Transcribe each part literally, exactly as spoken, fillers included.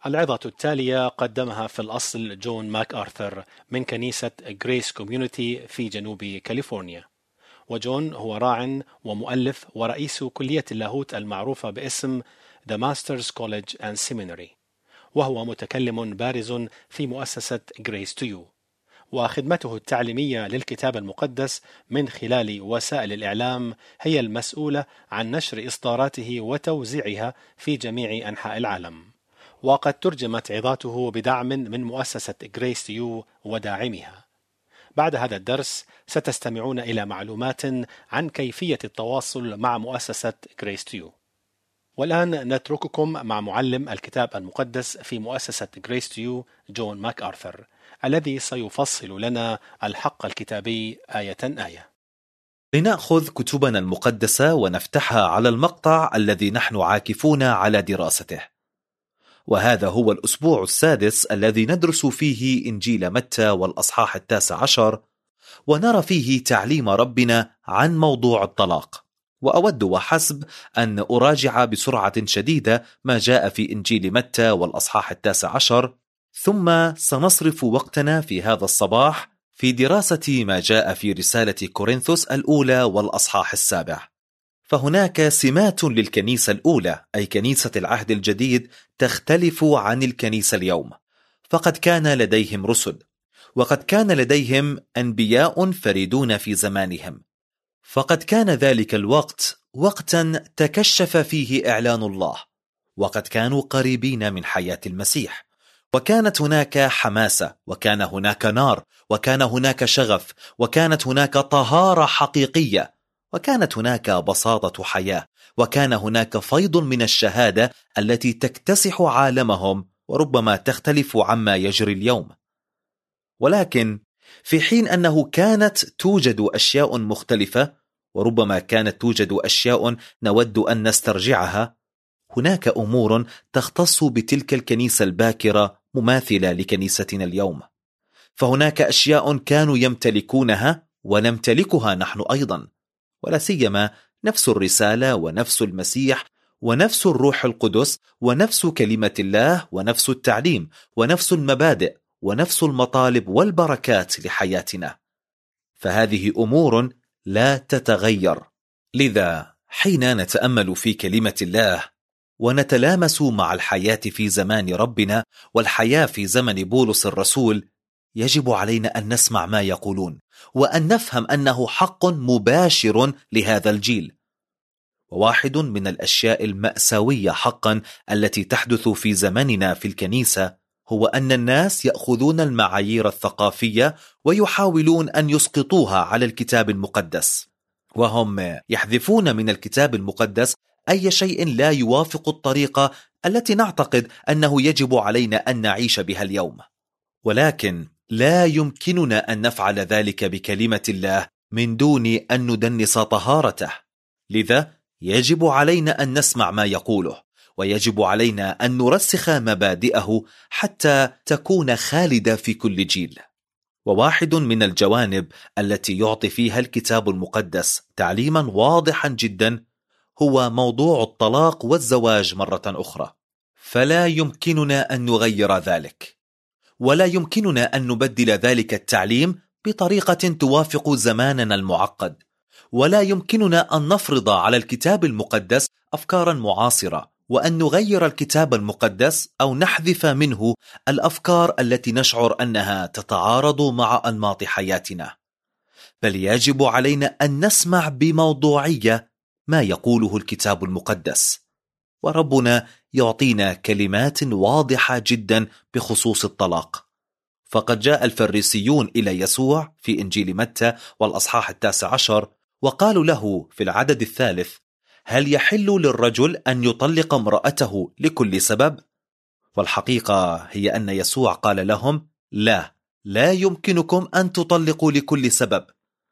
العظة التالية قدمها في الأصل جون ماك آرثر من كنيسة غريس كوميونيتي في جنوب كاليفورنيا. وجون هو راع ومؤلف ورئيس كلية اللاهوت المعروفة باسم The Masters College and Seminary، وهو متكلم بارز في مؤسسة Grace to You، وخدمته التعليمية للكتاب المقدس من خلال وسائل الإعلام هي المسؤولة عن نشر إصداراته وتوزيعها في جميع أنحاء العالم. وقد ترجمت عظاته بدعم من مؤسسة Grace to You وداعمها. بعد هذا الدرس ستستمعون إلى معلومات عن كيفية التواصل مع مؤسسة Grace to You. والآن نترككم مع معلم الكتاب المقدس في مؤسسة Grace to You جون ماك آرثر، الذي سيفصل لنا الحق الكتابي آية آية. لنأخذ كتبنا المقدسة ونفتحها على المقطع الذي نحن عاكفون على دراسته، وهذا هو الأسبوع السادس الذي ندرس فيه إنجيل متى والأصحاح التاسع عشر، ونرى فيه تعليم ربنا عن موضوع الطلاق. وأود وحسب أن أراجع بسرعة شديدة ما جاء في إنجيل متى والأصحاح التاسع عشر، ثم سنصرف وقتنا في هذا الصباح في دراسة ما جاء في رسالة كورنثوس الأولى والأصحاح السابع. فهناك سمات للكنيسة الأولى أي كنيسة العهد الجديد تختلف عن الكنيسة اليوم، فقد كان لديهم رسل، وقد كان لديهم أنبياء فريدون في زمانهم، فقد كان ذلك الوقت وقتا تكشف فيه إعلان الله، وقد كانوا قريبين من حياة المسيح، وكانت هناك حماسة، وكان هناك نار، وكان هناك شغف، وكانت هناك طهارة حقيقية، وكانت هناك بساطة حياة، وكان هناك فيض من الشهادة التي تكتسح عالمهم وربما تختلف عما يجري اليوم. ولكن في حين أنه كانت توجد أشياء مختلفة، وربما كانت توجد أشياء نود أن نسترجعها، هناك أمور تختص بتلك الكنيسة الباكرة مماثلة لكنيستنا اليوم. فهناك أشياء كانوا يمتلكونها ونمتلكها نحن أيضا، ولا سيما نفس الرسالة ونفس المسيح ونفس الروح القدس ونفس كلمة الله ونفس التعليم ونفس المبادئ ونفس المطالب والبركات لحياتنا. فهذه أمور لا تتغير. لذا حين نتأمل في كلمة الله ونتلامس مع الحياة في زمان ربنا والحياة في زمن بولس الرسول، يجب علينا أن نسمع ما يقولون وأن نفهم أنه حق مباشر لهذا الجيل. وواحد من الأشياء المأساوية حقا التي تحدث في زمننا في الكنيسة هو أن الناس يأخذون المعايير الثقافية ويحاولون أن يسقطوها على الكتاب المقدس، وهم يحذفون من الكتاب المقدس أي شيء لا يوافق الطريقة التي نعتقد أنه يجب علينا أن نعيش بها اليوم. ولكن لا يمكننا أن نفعل ذلك بكلمة الله من دون أن ندنس طهارته. لذا يجب علينا أن نسمع ما يقوله، ويجب علينا أن نرسخ مبادئه حتى تكون خالدة في كل جيل. وواحد من الجوانب التي يعطي فيها الكتاب المقدس تعليما واضحا جدا هو موضوع الطلاق والزواج مرة أخرى. فلا يمكننا أن نغير ذلك، ولا يمكننا أن نبدل ذلك التعليم بطريقة توافق زماننا المعقد، ولا يمكننا أن نفرض على الكتاب المقدس أفكارا معاصرة، وأن نغير الكتاب المقدس أو نحذف منه الأفكار التي نشعر أنها تتعارض مع أنماط حياتنا. بل يجب علينا أن نسمع بموضوعية ما يقوله الكتاب المقدس. وربنا يعطينا كلمات واضحة جدا بخصوص الطلاق. فقد جاء الفريسيون إلى يسوع في إنجيل متى والأصحاح التاسع عشر وقالوا له في العدد الثالث: هل يحل للرجل أن يطلق امرأته لكل سبب؟ والحقيقة هي أن يسوع قال لهم: لا، لا يمكنكم أن تطلقوا لكل سبب.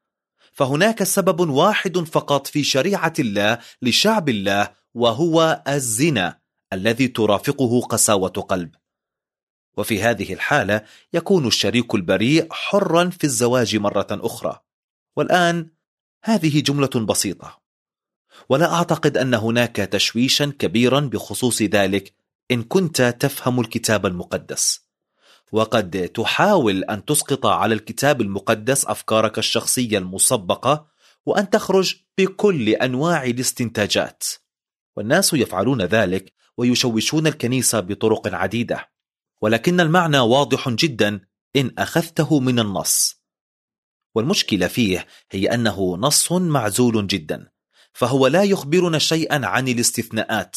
فهناك سبب واحد فقط في شريعة الله لشعب الله، وهو الزنا الذي ترافقه قساوة قلب. وفي هذه الحالة يكون الشريك البريء حرا في الزواج مرة أخرى. والآن هذه جملة بسيطة، ولا أعتقد أن هناك تشويشا كبيرا بخصوص ذلك إن كنت تفهم الكتاب المقدس، وقد تحاول أن تسقط على الكتاب المقدس أفكارك الشخصية المسبقة وأن تخرج بكل أنواع الاستنتاجات، والناس يفعلون ذلك ويشوشون الكنيسة بطرق عديدة، ولكن المعنى واضح جدا إن أخذته من النص. والمشكلة فيه هي أنه نص معزول جدا، فهو لا يخبرنا شيئا عن الاستثناءات،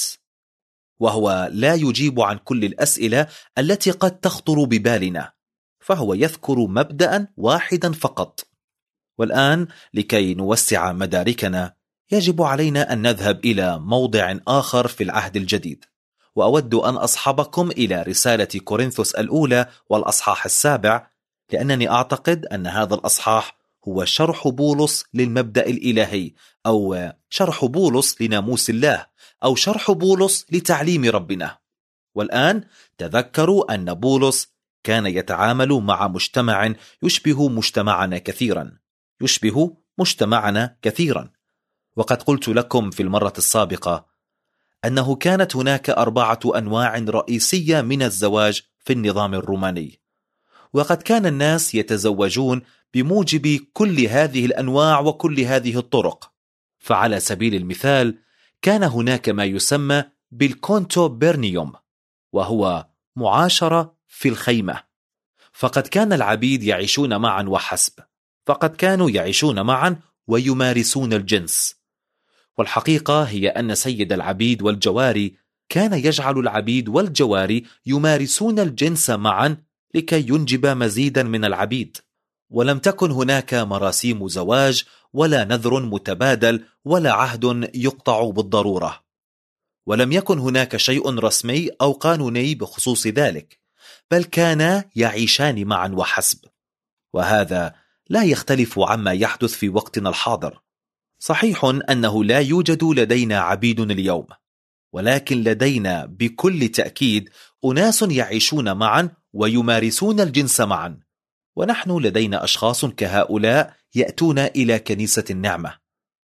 وهو لا يجيب عن كل الأسئلة التي قد تخطر ببالنا، فهو يذكر مبدأ واحدا فقط. والآن لكي نوسع مداركنا يجب علينا أن نذهب إلى موضع آخر في العهد الجديد، وأود أن أصحبكم إلى رسالة كورنثوس الأولى والأصحاح السابع، لأنني أعتقد أن هذا الأصحاح هو شرح بولس للمبدأ الإلهي، أو شرح بولس لناموس الله، أو شرح بولس لتعليم ربنا. والآن تذكروا أن بولس كان يتعامل مع مجتمع يشبه مجتمعنا كثيرا يشبه مجتمعنا كثيرا وقد قلت لكم في المرة السابقة أنه كانت هناك أربعة أنواع رئيسية من الزواج في النظام الروماني، وقد كان الناس يتزوجون بموجب كل هذه الأنواع وكل هذه الطرق. فعلى سبيل المثال كان هناك ما يسمى بالكونتو بيرنيوم، وهو معاشرة في الخيمة، فقد كان العبيد يعيشون معا وحسب، فقد كانوا يعيشون معا ويمارسون الجنس. والحقيقة هي أن سيد العبيد والجواري كان يجعل العبيد والجواري يمارسون الجنس معا لكي ينجب مزيدا من العبيد، ولم تكن هناك مراسيم زواج ولا نذر متبادل ولا عهد يقطع بالضرورة، ولم يكن هناك شيء رسمي أو قانوني بخصوص ذلك، بل كانا يعيشان معا وحسب. وهذا لا يختلف عما يحدث في وقتنا الحاضر. صحيح أنه لا يوجد لدينا عبيد اليوم، ولكن لدينا بكل تأكيد أناس يعيشون معا ويمارسون الجنس معا، ونحن لدينا أشخاص كهؤلاء يأتون إلى كنيسة النعمة،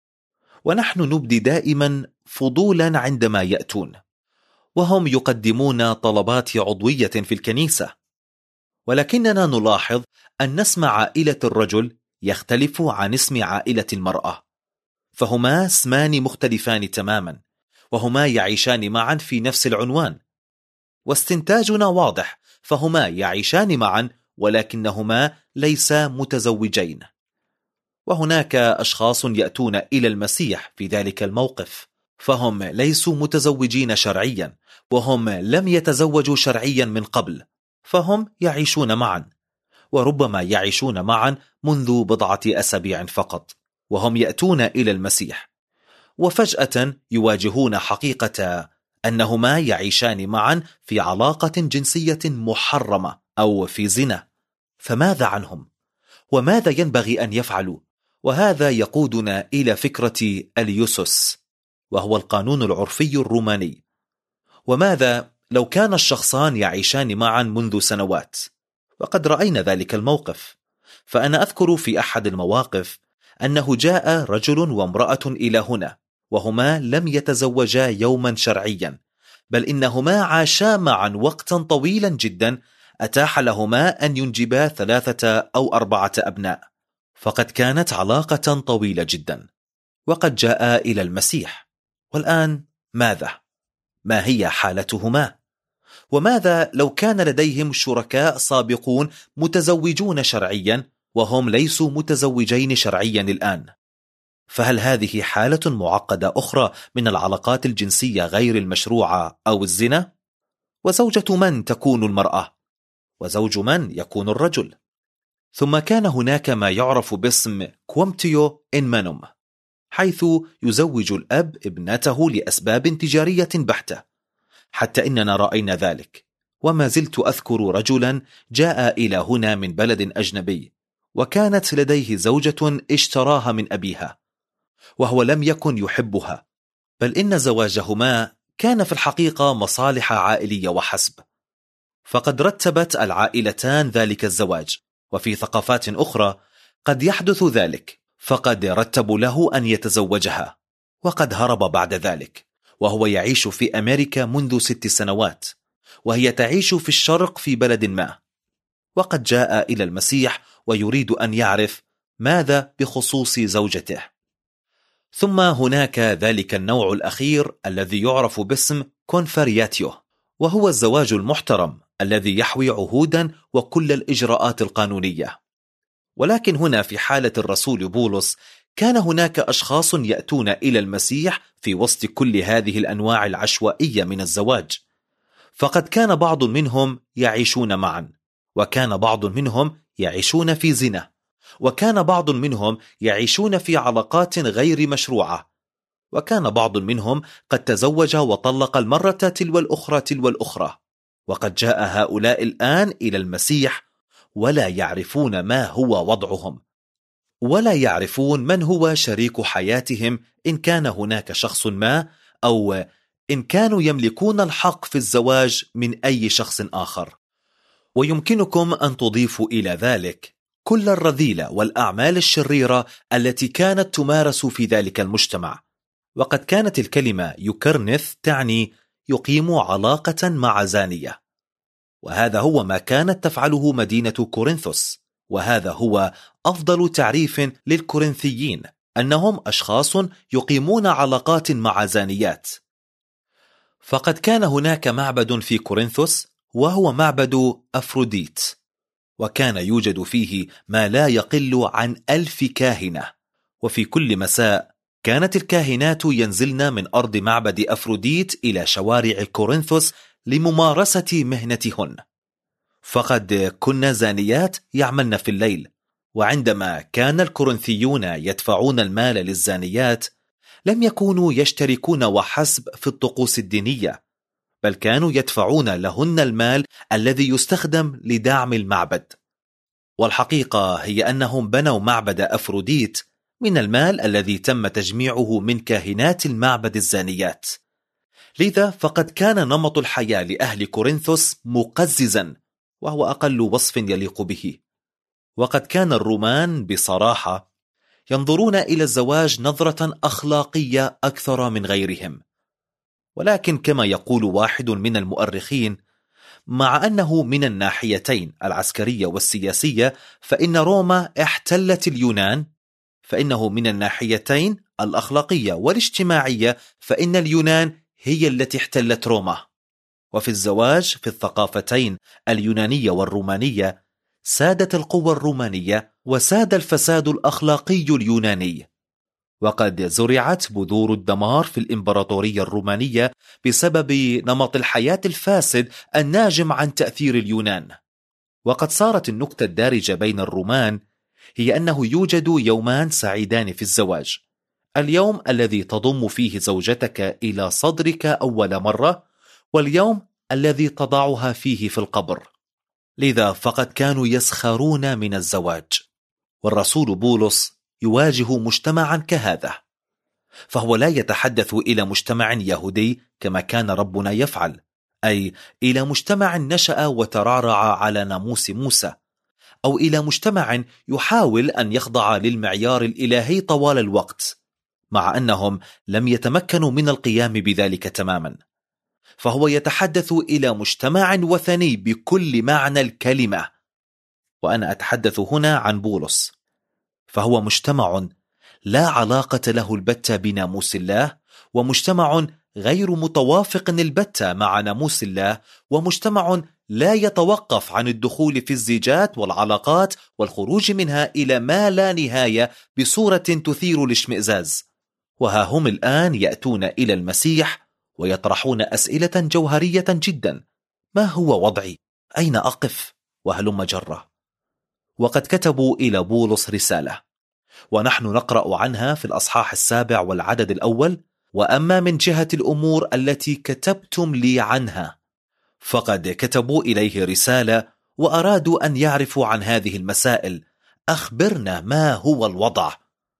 ونحن نبدي دائما فضولا عندما يأتون، وهم يقدمون طلبات عضوية في الكنيسة، ولكننا نلاحظ أن اسم عائلة الرجل يختلف عن اسم عائلة المرأة، فهما اسمان مختلفان تماما، وهما يعيشان معا في نفس العنوان. واستنتاجنا واضح، فهما يعيشان معا ولكنهما ليسا متزوجين. وهناك أشخاص يأتون إلى المسيح في ذلك الموقف، فهم ليسوا متزوجين شرعيا، وهم لم يتزوجوا شرعيا من قبل، فهم يعيشون معا، وربما يعيشون معا منذ بضعة أسابيع فقط، وهم يأتون إلى المسيح، وفجأة يواجهون حقيقة أنهما يعيشان معا في علاقة جنسية محرمة أو في زنا. فماذا عنهم؟ وماذا ينبغي أن يفعلوا؟ وهذا يقودنا إلى فكرة اليوسوس، وهو القانون العرفي الروماني. وماذا لو كان الشخصان يعيشان معا منذ سنوات؟ وقد رأينا ذلك الموقف. فأنا أذكر في أحد المواقف أنه جاء رجل وامرأة إلى هنا، وهما لم يتزوجا يوما شرعيا، بل إنهما عاشا معا وقتا طويلا جدا أتاح لهما أن ينجبا ثلاثة أو أربعة أبناء، فقد كانت علاقة طويلة جدا، وقد جاء إلى المسيح. والآن ماذا؟ ما هي حالتهما؟ وماذا لو كان لديهم شركاء سابقون متزوجون شرعيا وهم ليسوا متزوجين شرعيا الآن؟ فهل هذه حالة معقدة أخرى من العلاقات الجنسية غير المشروعة أو الزنا؟ وزوجة من تكون المرأة؟ وزوج من يكون الرجل؟ ثم كان هناك ما يعرف باسم كومتيو إن مانوم، حيث يزوج الأب ابنته لأسباب تجارية بحتة، حتى إننا رأينا ذلك. وما زلت أذكر رجلا جاء إلى هنا من بلد أجنبي، وكانت لديه زوجة اشتراها من أبيها، وهو لم يكن يحبها، بل إن زواجهما كان في الحقيقة مصالح عائلية وحسب، فقد رتبت العائلتان ذلك الزواج. وفي ثقافات أخرى قد يحدث ذلك، فقد رتبوا له أن يتزوجها، وقد هرب بعد ذلك، وهو يعيش في أمريكا منذ ست سنوات، وهي تعيش في الشرق في بلد ما، وقد جاء إلى المسيح ويريد أن يعرف ماذا بخصوص زوجته. ثم هناك ذلك النوع الأخير الذي يعرف باسم كونفرياتيو، وهو الزواج المحترم الذي يحوي عهودا وكل الإجراءات القانونية. ولكن هنا في حالة الرسول بولس كان هناك أشخاص يأتون إلى المسيح في وسط كل هذه الأنواع العشوائية من الزواج، فقد كان بعض منهم يعيشون معا، وكان بعض منهم يعيشون في زنا، وكان بعض منهم يعيشون في علاقات غير مشروعة، وكان بعض منهم قد تزوج وطلق المرة تلو الأخرى تلو الأخرى. وقد جاء هؤلاء الآن إلى المسيح ولا يعرفون ما هو وضعهم، ولا يعرفون من هو شريك حياتهم، إن كان هناك شخص ما، أو إن كانوا يملكون الحق في الزواج من أي شخص آخر. ويمكنكم أن تضيفوا إلى ذلك كل الرذيلة والأعمال الشريرة التي كانت تمارس في ذلك المجتمع. وقد كانت الكلمة يوكرنث تعني يقيم علاقة مع زانية، وهذا هو ما كانت تفعله مدينة كورنثوس، وهذا هو أفضل تعريف للكورنثيين، أنهم أشخاص يقيمون علاقات مع زانيات. فقد كان هناك معبد في كورنثوس وهو معبد أفروديت، وكان يوجد فيه ما لا يقل عن ألف كاهنة، وفي كل مساء كانت الكاهنات ينزلن من أرض معبد أفروديت إلى شوارع كورنثوس لممارسة مهنتهن. فقد كن زانيات يعملن في الليل، وعندما كان الكورنثيون يدفعون المال للزانيات لم يكونوا يشتركون وحسب في الطقوس الدينية، بل كانوا يدفعون لهن المال الذي يستخدم لدعم المعبد. والحقيقة هي أنهم بنوا معبد أفروديت من المال الذي تم تجميعه من كاهنات المعبد الزانيات. لذا فقد كان نمط الحياة لأهل كورنثوس مقززا، وهو أقل وصف يليق به. وقد كان الرومان بصراحة ينظرون إلى الزواج نظرة أخلاقية أكثر من غيرهم. ولكن كما يقول واحد من المؤرخين، مع أنه من الناحيتين العسكرية والسياسية فإن روما احتلت اليونان، فإنه من الناحيتين الأخلاقية والاجتماعية فإن اليونان هي التي احتلت روما. وفي الزواج في الثقافتين اليونانية والرومانية سادت القوى الرومانية وساد الفساد الأخلاقي اليوناني. وقد زرعت بذور الدمار في الإمبراطورية الرومانية بسبب نمط الحياة الفاسد الناجم عن تأثير اليونان. وقد صارت النكتة الدارجة بين الرومان هي أنه يوجد يومان سعيدان في الزواج: اليوم الذي تضم فيه زوجتك إلى صدرك أول مرة، واليوم الذي تضعها فيه في القبر. لذا فقد كانوا يسخرون من الزواج. والرسول بولس يواجه مجتمعا كهذا، فهو لا يتحدث إلى مجتمع يهودي كما كان ربنا يفعل، أي إلى مجتمع نشأ وترعرع على ناموس موسى، أو إلى مجتمع يحاول أن يخضع للمعيار الإلهي طوال الوقت، مع أنهم لم يتمكنوا من القيام بذلك تماما. فهو يتحدث إلى مجتمع وثني بكل معنى الكلمة. وأنا أتحدث هنا عن بولس، فهو مجتمع لا علاقة له البتة بناموس الله، ومجتمع غير متوافق البتة مع ناموس الله، ومجتمع لا يتوقف عن الدخول في الزيجات والعلاقات والخروج منها إلى ما لا نهاية بصورة تثير الاشمئزاز. وها هم الآن يأتون إلى المسيح ويطرحون أسئلة جوهرية جدا: ما هو وضعي؟ أين أقف؟ وهلم جرة. وقد كتبوا إلى بولس رسالة، ونحن نقرأ عنها في الأصحاح السابع والعدد الأول: وأما من جهة الأمور التي كتبتم لي عنها، فقد كتبوا إليه رسالة وأرادوا أن يعرفوا عن هذه المسائل. أخبرنا ما هو الوضع.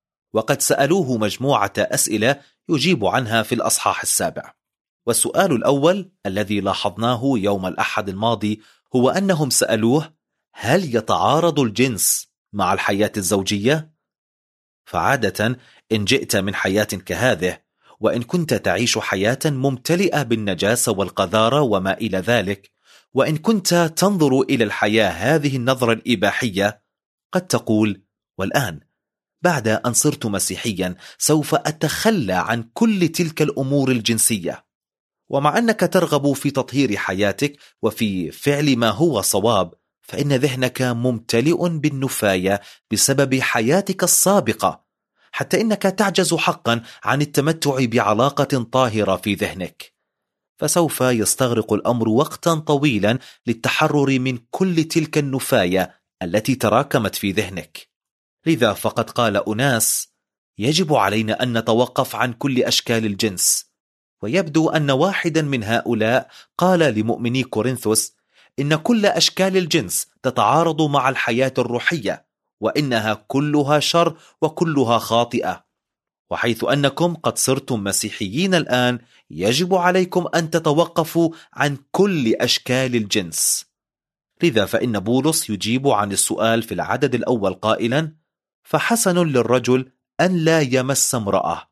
وقد سألوه مجموعة أسئلة يجيب عنها في الأصحاح السابع. والسؤال الأول الذي لاحظناه يوم الأحد الماضي هو أنهم سألوه: هل يتعارض الجنس مع الحياة الزوجية؟ فعادة إن جئت من حياة كهذه وإن كنت تعيش حياة ممتلئة بالنجاسة والقذارة وما إلى ذلك، وإن كنت تنظر إلى الحياة هذه النظرة الإباحية، قد تقول: والآن بعد أن صرت مسيحيا سوف أتخلى عن كل تلك الأمور الجنسية. ومع أنك ترغب في تطهير حياتك وفي فعل ما هو صواب، فإن ذهنك ممتلئ بالنفاية بسبب حياتك السابقة، حتى إنك تعجز حقا عن التمتع بعلاقة طاهرة في ذهنك. فسوف يستغرق الأمر وقتا طويلا للتحرر من كل تلك النفاية التي تراكمت في ذهنك. لذا فقد قال أناس: يجب علينا أن نتوقف عن كل أشكال الجنس. ويبدو أن واحدا من هؤلاء قال لمؤمني كورنثوس إن كل أشكال الجنس تتعارض مع الحياة الروحية، وإنها كلها شر وكلها خاطئة. وحيث أنكم قد صرتم مسيحيين الآن، يجب عليكم أن تتوقفوا عن كل أشكال الجنس. لذا فإن بولس يجيب عن السؤال في العدد الأول قائلا: فحسن للرجل أن لا يمس امرأة.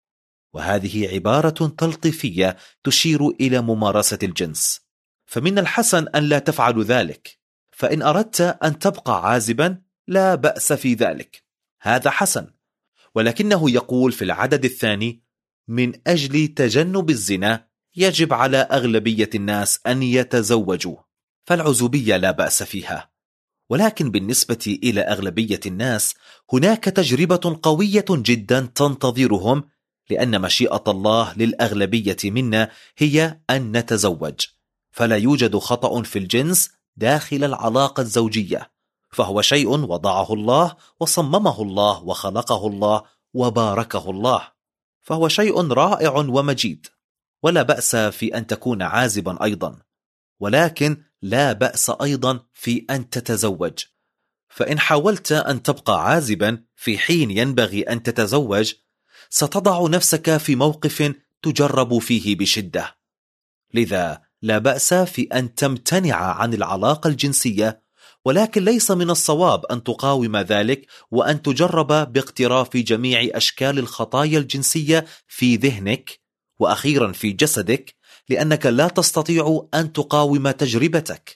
وهذه عبارة تلطيفية تشير إلى ممارسة الجنس، فمن الحسن أن لا تفعل ذلك. فإن أردت أن تبقى عازبا لا بأس في ذلك، هذا حسن. ولكنه يقول في العدد الثاني: من أجل تجنب الزنا يجب على أغلبية الناس أن يتزوجوا. فالعزوبية لا بأس فيها، ولكن بالنسبة إلى أغلبية الناس هناك تجربة قوية جدا تنتظرهم، لأن مشيئة الله للأغلبية منا هي أن نتزوج. فلا يوجد خطأ في الجنس داخل العلاقة الزوجية، فهو شيء وضعه الله وصممه الله وخلقه الله وباركه الله، فهو شيء رائع ومجيد. ولا بأس في أن تكون عازبا أيضا، ولكن لا بأس أيضا في أن تتزوج. فإن حاولت أن تبقى عازبا في حين ينبغي أن تتزوج، ستضع نفسك في موقف تجرب فيه بشدة. لذا لا بأس في أن تمتنع عن العلاقة الجنسية، ولكن ليس من الصواب أن تقاوم ذلك وأن تجرب باقتراف جميع أشكال الخطايا الجنسية في ذهنك وأخيرا في جسدك، لأنك لا تستطيع أن تقاوم تجربتك.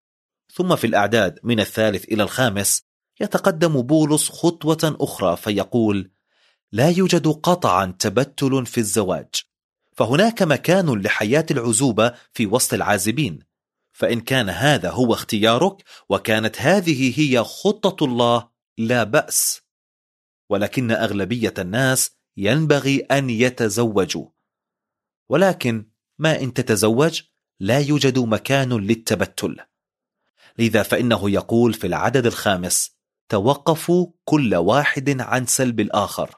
ثم في الأعداد من الثالث إلى الخامس يتقدم بولس خطوة أخرى فيقول: لا يوجد قطعا تبتل في الزواج، فهناك مكان لحياة العزوبة في وسط العازبين. فإن كان هذا هو اختيارك وكانت هذه هي خطة الله لا بأس، ولكن أغلبية الناس ينبغي أن يتزوجوا. ولكن ما إن تتزوج لا يوجد مكان للتبتل. لذا فإنه يقول في العدد الخامس: توقفوا كل واحد عن سلب الآخر.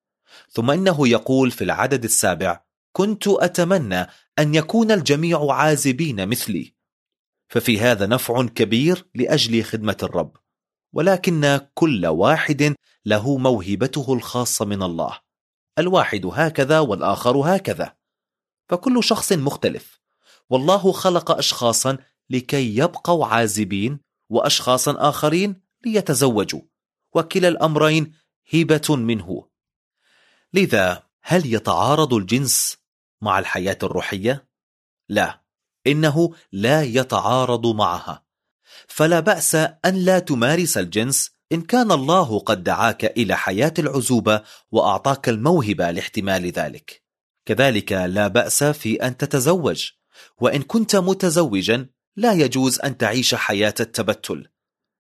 ثم إنه يقول في العدد السابع: كنت أتمنى أن يكون الجميع عازبين مثلي. ففي هذا نفع كبير لأجل خدمة الرب، ولكن كل واحد له موهبته الخاصة من الله، الواحد هكذا والآخر هكذا، فكل شخص مختلف. والله خلق أشخاصا لكي يبقوا عازبين، وأشخاصا آخرين ليتزوجوا، وكلا الأمرين هبة منه. لذا هل يتعارض الجنس مع الحياة الروحية؟ لا، إنه لا يتعارض معها. فلا بأس أن لا تمارس الجنس إن كان الله قد دعاك إلى حياة العزوبة وأعطاك الموهبة لاحتمال ذلك. كذلك لا بأس في أن تتزوج، وإن كنت متزوجا لا يجوز أن تعيش حياة التبتل.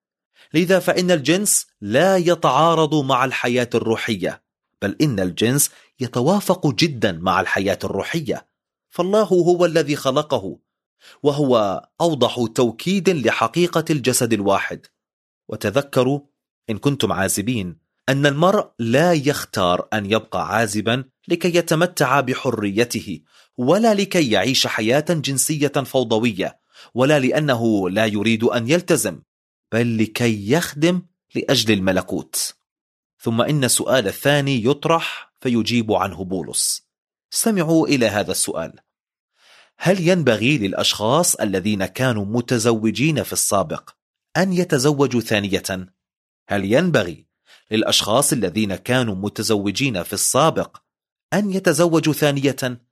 لذا فإن الجنس لا يتعارض مع الحياة الروحية، بل إن الجنس يتوافق جدا مع الحياة الروحية، فالله هو الذي خلقه، وهو أوضح توكيد لحقيقة الجسد الواحد. وتذكروا إن كنتم عازبين أن المرء لا يختار أن يبقى عازبا لكي يتمتع بحريته، ولا لكي يعيش حياة جنسية فوضوية، ولا لأنه لا يريد أن يلتزم، بل لكي يخدم لأجل الملكوت. ثم إن السؤال الثاني يطرح فيجيب عنه بولس. استمعوا إلى هذا السؤال: هل ينبغي للأشخاص الذين كانوا متزوجين في السابق أن يتزوجوا ثانية؟ هل ينبغي للأشخاص الذين كانوا متزوجين في السابق أن يتزوجوا ثانية؟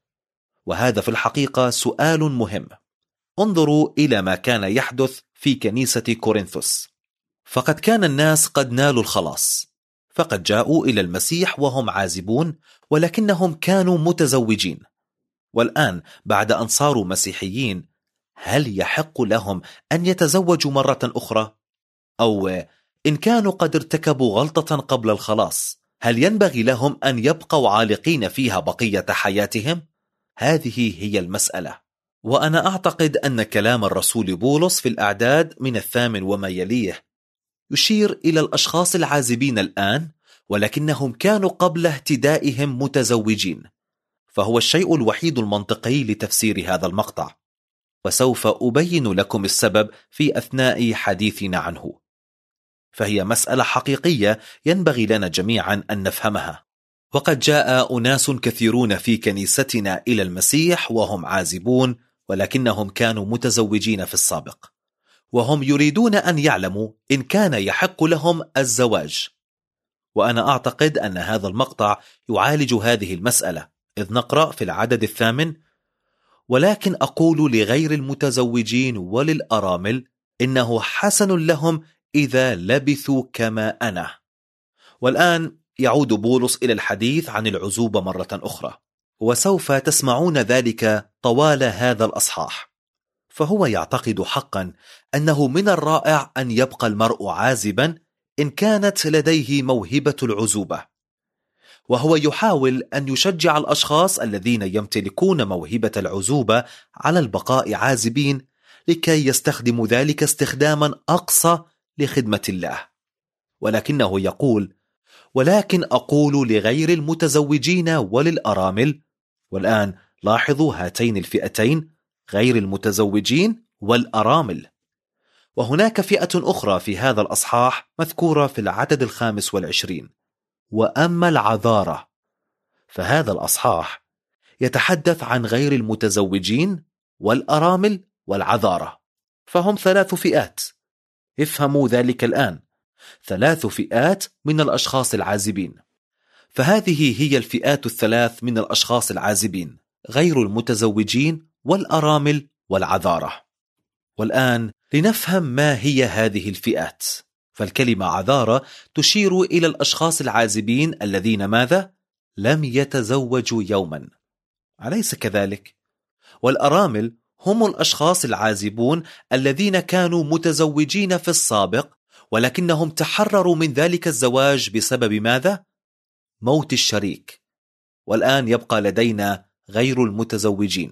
وهذا في الحقيقة سؤال مهم. انظروا إلى ما كان يحدث في كنيسة كورنثوس، فقد كان الناس قد نالوا الخلاص، فقد جاءوا إلى المسيح وهم عازبون، ولكنهم كانوا متزوجين. والآن بعد أن صاروا مسيحيين، هل يحق لهم أن يتزوجوا مرة أخرى؟ أو إن كانوا قد ارتكبوا غلطة قبل الخلاص، هل ينبغي لهم أن يبقوا عالقين فيها بقية حياتهم؟ هذه هي المسألة. وأنا أعتقد أن كلام الرسول بولس في الأعداد من الثامن وما يليه يشير إلى الأشخاص العازبين الآن، ولكنهم كانوا قبل اهتدائهم متزوجين، فهو الشيء الوحيد المنطقي لتفسير هذا المقطع، وسوف أبين لكم السبب في أثناء حديثنا عنه. فهي مسألة حقيقية ينبغي لنا جميعا أن نفهمها. وقد جاء أناس كثيرون في كنيستنا إلى المسيح وهم عازبون، ولكنهم كانوا متزوجين في السابق، وهم يريدون أن يعلموا إن كان يحق لهم الزواج. وأنا أعتقد أن هذا المقطع يعالج هذه المسألة، إذ نقرأ في العدد الثامن: ولكن أقول لغير المتزوجين وللأرامل إنه حسن لهم إذا لبثوا كما أنا. والآن يعود بولس إلى الحديث عن العزوبة مرة أخرى، وسوف تسمعون ذلك طوال هذا الأصحاح. فهو يعتقد حقا أنه من الرائع أن يبقى المرء عازبا إن كانت لديه موهبة العزوبة، وهو يحاول أن يشجع الأشخاص الذين يمتلكون موهبة العزوبة على البقاء عازبين لكي يستخدموا ذلك استخداما أقصى لخدمة الله. ولكنه يقول: ولكن أقول لغير المتزوجين وللأرامل. والآن لاحظوا هاتين الفئتين، غير المتزوجين والأرامل. وهناك فئة أخرى في هذا الأصحاح مذكورة في العدد الخامس والعشرين: وأما العذارة. فهذا الأصحاح يتحدث عن غير المتزوجين والأرامل والعذارة، فهم ثلاث فئات. افهموا ذلك الآن، ثلاث فئات من الأشخاص العازبين. فهذه هي الفئات الثلاث من الأشخاص العازبين: غير المتزوجين والأرامل والعذارة. والآن لنفهم ما هي هذه الفئات. فالكلمة عذارة تشير إلى الأشخاص العازبين الذين ماذا؟ لم يتزوجوا يوما، أليس كذلك؟ والأرامل هم الأشخاص العازبون الذين كانوا متزوجين في السابق، ولكنهم تحرروا من ذلك الزواج بسبب ماذا؟ موت الشريك. والآن يبقى لدينا غير المتزوجين،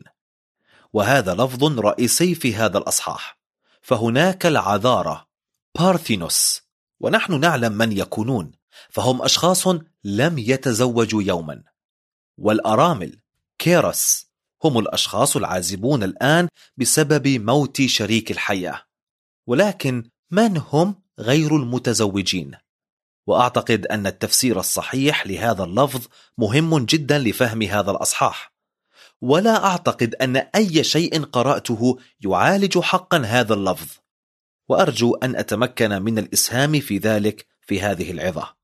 وهذا لفظ رئيسي في هذا الأصحاح. فهناك العذارة بارثينوس، ونحن نعلم من يكونون، فهم أشخاص لم يتزوجوا يوما. والأرامل كيروس هم الأشخاص العازبون الآن بسبب موت شريك الحياة. ولكن من هم غير المتزوجين؟ وأعتقد أن التفسير الصحيح لهذا اللفظ مهم جدا لفهم هذا الأصحاح، ولا أعتقد أن أي شيء قرأته يعالج حقا هذا اللفظ، وأرجو أن أتمكن من الإسهام في ذلك في هذه العظة.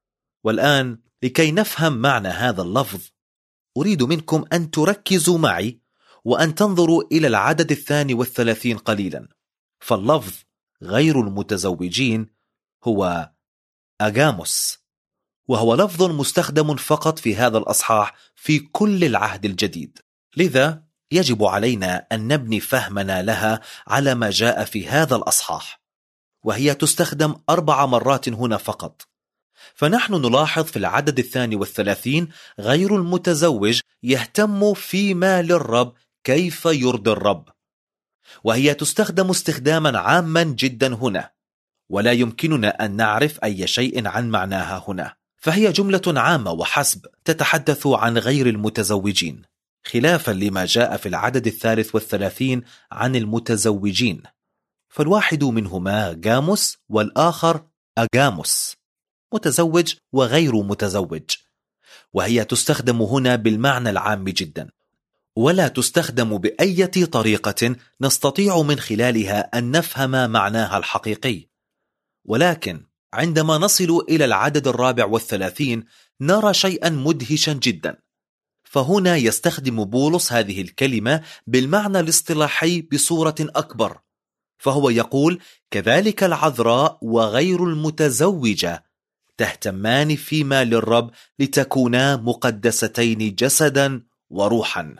والآن لكي نفهم معنى هذا اللفظ، أريد منكم أن تركزوا معي وأن تنظروا إلى العدد الثاني والثلاثين قليلا. فاللفظ غير المتزوجين هو أغاموس، وهو لفظ مستخدم فقط في هذا الأصحاح في كل العهد الجديد. لذا يجب علينا أن نبني فهمنا لها على ما جاء في هذا الأصحاح، وهي تستخدم أربع مرات هنا فقط. فنحن نلاحظ في العدد الثاني والثلاثين: غير المتزوج يهتم فيما للرب كيف يرضي الرب، وهي تستخدم استخداما عاما جدا هنا، ولا يمكننا أن نعرف أي شيء عن معناها هنا. فهي جملة عامة وحسب تتحدث عن غير المتزوجين، خلافا لما جاء في العدد الثالث والثلاثين عن المتزوجين، فالواحد منهما غاموس والآخر أغاموس، متزوج وغير متزوج. وهي تستخدم هنا بالمعنى العام جدا، ولا تستخدم بأي طريقة نستطيع من خلالها أن نفهم معناها الحقيقي. ولكن عندما نصل إلى العدد الرابع والثلاثين نرى شيئا مدهشا جدا، فهنا يستخدم بولس هذه الكلمة بالمعنى الاصطلاحي بصورة أكبر، فهو يقول: كذلك العذراء وغير المتزوجة تهتمان فيما للرب لتكونا مقدستين جسدا وروحا.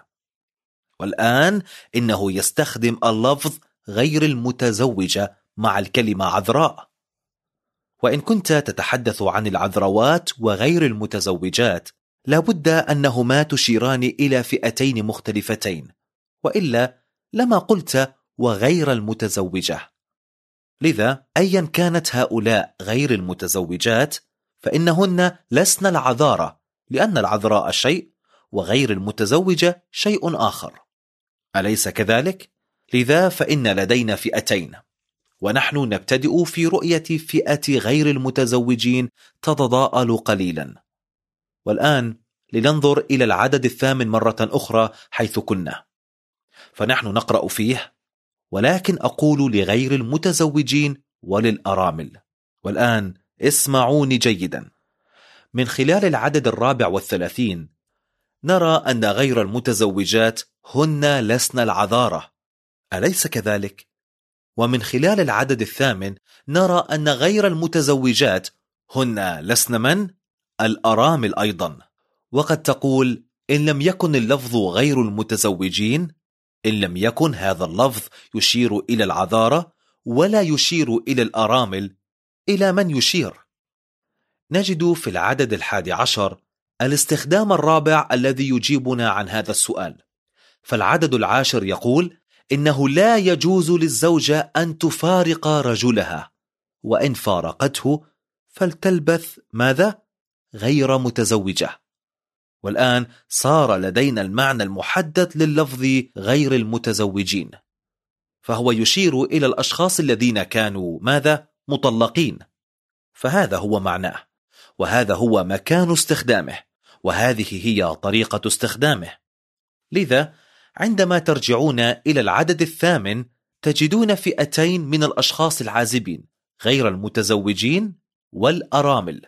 والآن إنه يستخدم اللفظ غير المتزوجة مع الكلمة عذراء. وإن كنت تتحدث عن العذراوات وغير المتزوجات، لابد أنهما تشيران إلى فئتين مختلفتين، وإلا لما قلت وغير المتزوجة. لذا أيا كانت هؤلاء غير المتزوجات فإنهن لسن العذارى، لأن العذراء شيء وغير المتزوجة شيء آخر، أليس كذلك؟ لذا فإن لدينا فئتين، ونحن نبتدئ في رؤية فئة غير المتزوجين تتضاءل قليلا. والآن لننظر إلى العدد الثامن مرة أخرى حيث كنا، فنحن نقرأ فيه: ولكن أقول لغير المتزوجين وللأرامل. والآن اسمعوني جيدا. من خلال العدد الرابع والثلاثين نرى أن غير المتزوجات هن لسن العذارى، أليس كذلك؟ ومن خلال العدد الثامن نرى أن غير المتزوجات هن لسن من؟ الأرامل أيضا. وقد تقول: إن لم يكن اللفظ غير المتزوجين، إن لم يكن هذا اللفظ يشير إلى العذارى ولا يشير إلى الأرامل، إلى من يشير؟ نجد في العدد الحادي عشر الاستخدام الرابع الذي يجيبنا عن هذا السؤال. فالعدد العاشر يقول: إنه لا يجوز للزوجة أن تفارق رجلها، وإن فارقته فلتلبث ماذا؟ غير متزوجة. والآن صار لدينا المعنى المحدد لللفظ غير المتزوجين، فهو يشير إلى الأشخاص الذين كانوا ماذا؟ مطلقين. فهذا هو معناه، وهذا هو مكان استخدامه، وهذه هي طريقة استخدامه. لذا عندما ترجعون إلى العدد الثامن تجدون فئتين من الأشخاص العازبين: غير المتزوجين والأرامل،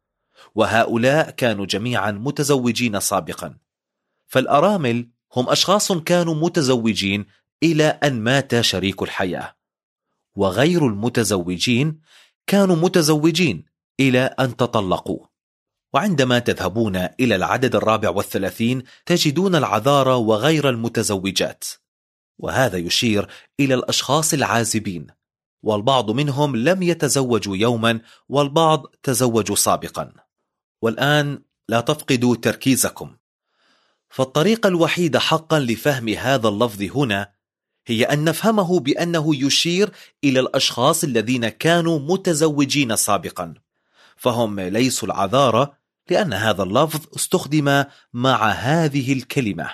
وهؤلاء كانوا جميعا متزوجين سابقا. فالأرامل هم أشخاص كانوا متزوجين إلى أن مات شريك الحياة، وغير المتزوجين كانوا متزوجين إلى أن تطلقوا. وعندما تذهبون إلى العدد الرابع والثلاثين تجدون العذارى وغير المتزوجات، وهذا يشير إلى الأشخاص العازبين، والبعض منهم لم يتزوجوا يوما والبعض تزوجوا سابقا. والآن لا تفقدوا تركيزكم، فالطريقة الوحيدة حقا لفهم هذا اللفظ هنا هي أن نفهمه بأنه يشير إلى الأشخاص الذين كانوا متزوجين سابقا، فهم ليسوا العذارى لأن هذا اللفظ استخدم مع هذه الكلمة،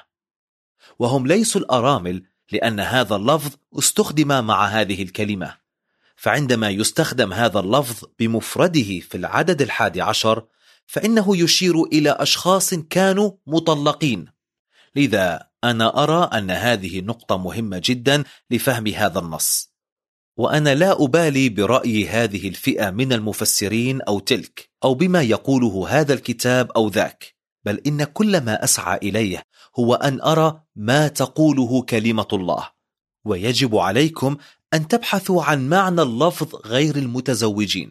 وهم ليسوا الأرامل لأن هذا اللفظ استخدم مع هذه الكلمة. فعندما يستخدم هذا اللفظ بمفرده في العدد الحادي عشر فإنه يشير إلى أشخاص كانوا مطلقين. لذا أنا أرى أن هذه نقطة مهمة جدا لفهم هذا النص، وأنا لا أبالي برأي هذه الفئة من المفسرين أو تلك أو بما يقوله هذا الكتاب أو ذاك، بل إن كل ما أسعى إليه هو أن أرى ما تقوله كلمة الله. ويجب عليكم أن تبحثوا عن معنى اللفظ غير المتزوجين،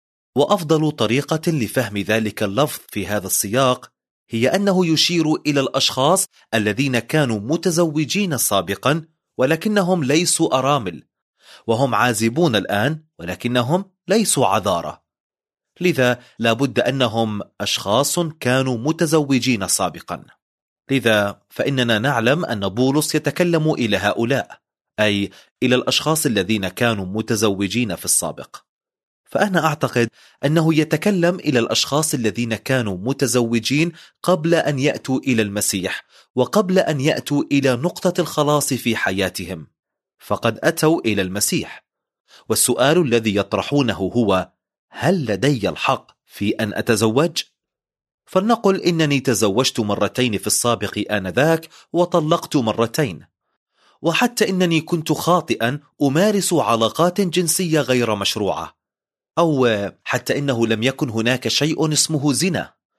وأفضل طريقة لفهم ذلك اللفظ في هذا السياق هي أنه يشير إلى الأشخاص الذين كانوا متزوجين سابقا ولكنهم ليسوا أرامل، وهم عازبون الآن ولكنهم ليسوا عذارى. لذا لابد أنهم أشخاص كانوا متزوجين سابقا. لذا فإننا نعلم أن بولس يتكلم إلى هؤلاء، أي إلى الأشخاص الذين كانوا متزوجين في السابق. فأنا أعتقد أنه يتكلم إلى الأشخاص الذين كانوا متزوجين قبل أن يأتوا إلى المسيح وقبل أن يأتوا إلى نقطة الخلاص في حياتهم، فقد أتوا إلى المسيح. والسؤال الذي يطرحونه هو: هل لدي الحق في أن أتزوج؟ فلنقل إنني تزوجت مرتين في السابق آنذاك وطلقت مرتين، وحتى إنني كنت خاطئا أمارس علاقات جنسية غير مشروعة، أو حتى إنه لم يكن هناك شيء اسمه زنا،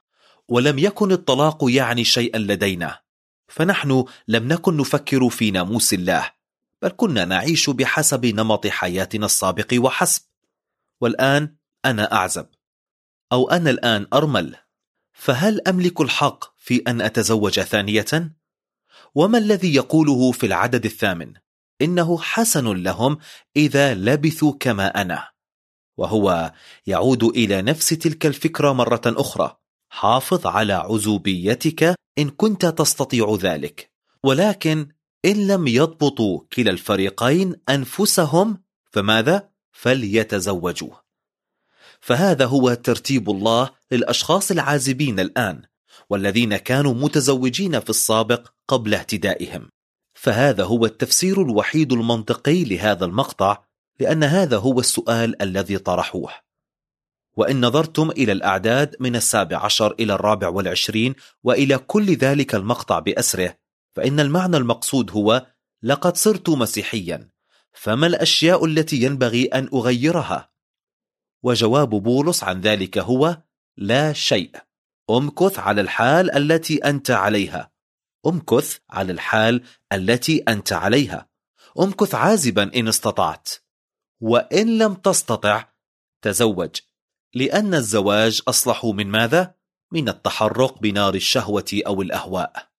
ولم يكن الطلاق يعني شيئا لدينا، فنحن لم نكن نفكر في ناموس الله، بل كنا نعيش بحسب نمط حياتنا السابق وحسب. والآن أنا أعزب، أو أنا الآن أرمل، فهل أملك الحق في أن أتزوج ثانية؟ وما الذي يقوله في العدد الثامن؟ إنه حسن لهم إذا لبثوا كما أنا، وهو يعود إلى نفس تلك الفكرة مرة أخرى: حافظ على عزوبيتك إن كنت تستطيع ذلك. ولكن إن لم يضبطوا كلا الفريقين أنفسهم فماذا؟ فليتزوجوا. فهذا هو ترتيب الله للأشخاص العازبين الآن، والذين كانوا متزوجين في السابق قبل اهتدائهم. فهذا هو التفسير الوحيد المنطقي لهذا المقطع، لأن هذا هو السؤال الذي طرحوه. وإن نظرتم إلى الأعداد من السابع عشر إلى الرابع والعشرين وإلى كل ذلك المقطع بأسره، فإن المعنى المقصود هو: لقد صرت مسيحيا، فما الأشياء التي ينبغي أن أغيرها؟ وجواب بولس عن ذلك هو: لا شيء. امكث على الحال التي أنت عليها. امكث على الحال التي أنت عليها. امكث عازبا إن استطعت، وإن لم تستطع تزوج، لأن الزواج أصلح من ماذا؟ من التحرق بنار الشهوة أو الأهواء.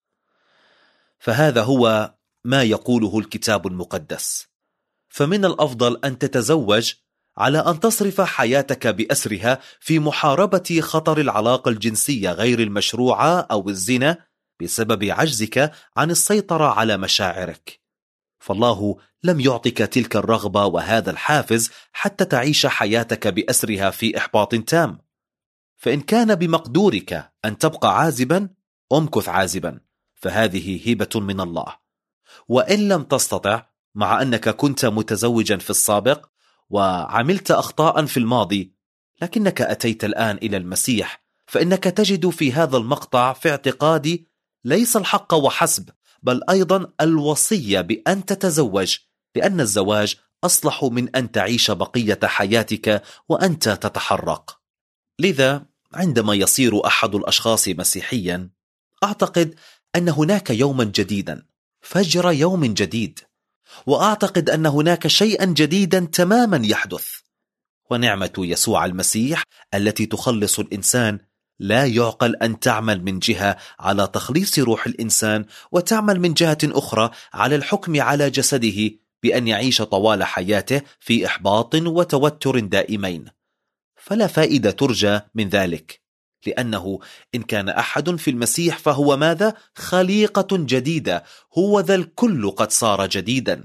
فهذا هو ما يقوله الكتاب المقدس. فمن الأفضل أن تتزوج على أن تصرف حياتك بأسرها في محاربة خطر العلاقة الجنسية غير المشروعة أو الزنا بسبب عجزك عن السيطرة على مشاعرك. فالله لم يعطك تلك الرغبة وهذا الحافز حتى تعيش حياتك بأسرها في إحباط تام. فإن كان بمقدورك أن تبقى عازبا، امكث عازبا، فهذه هبة من الله. وإن لم تستطع، مع أنك كنت متزوجا في السابق وعملت أخطاء في الماضي، لكنك أتيت الآن إلى المسيح، فإنك تجد في هذا المقطع في اعتقادي ليس الحق وحسب، بل أيضا الوصية بأن تتزوج، لأن الزواج أصلح من أن تعيش بقية حياتك وأنت تتحرق. لذا عندما يصير أحد الأشخاص مسيحيا، أعتقد أن هناك يوما جديدا، فجر يوم جديد، وأعتقد أن هناك شيئا جديدا تماما يحدث. ونعمة يسوع المسيح التي تخلص الإنسان لا يعقل أن تعمل من جهة على تخليص روح الإنسان، وتعمل من جهة أخرى على الحكم على جسده بأن يعيش طوال حياته في إحباط وتوتر دائمين. فلا فائدة ترجى من ذلك، لأنه إن كان أحد في المسيح فهو ماذا؟ خليقة جديدة، هو ذا الكل قد صار جديدا.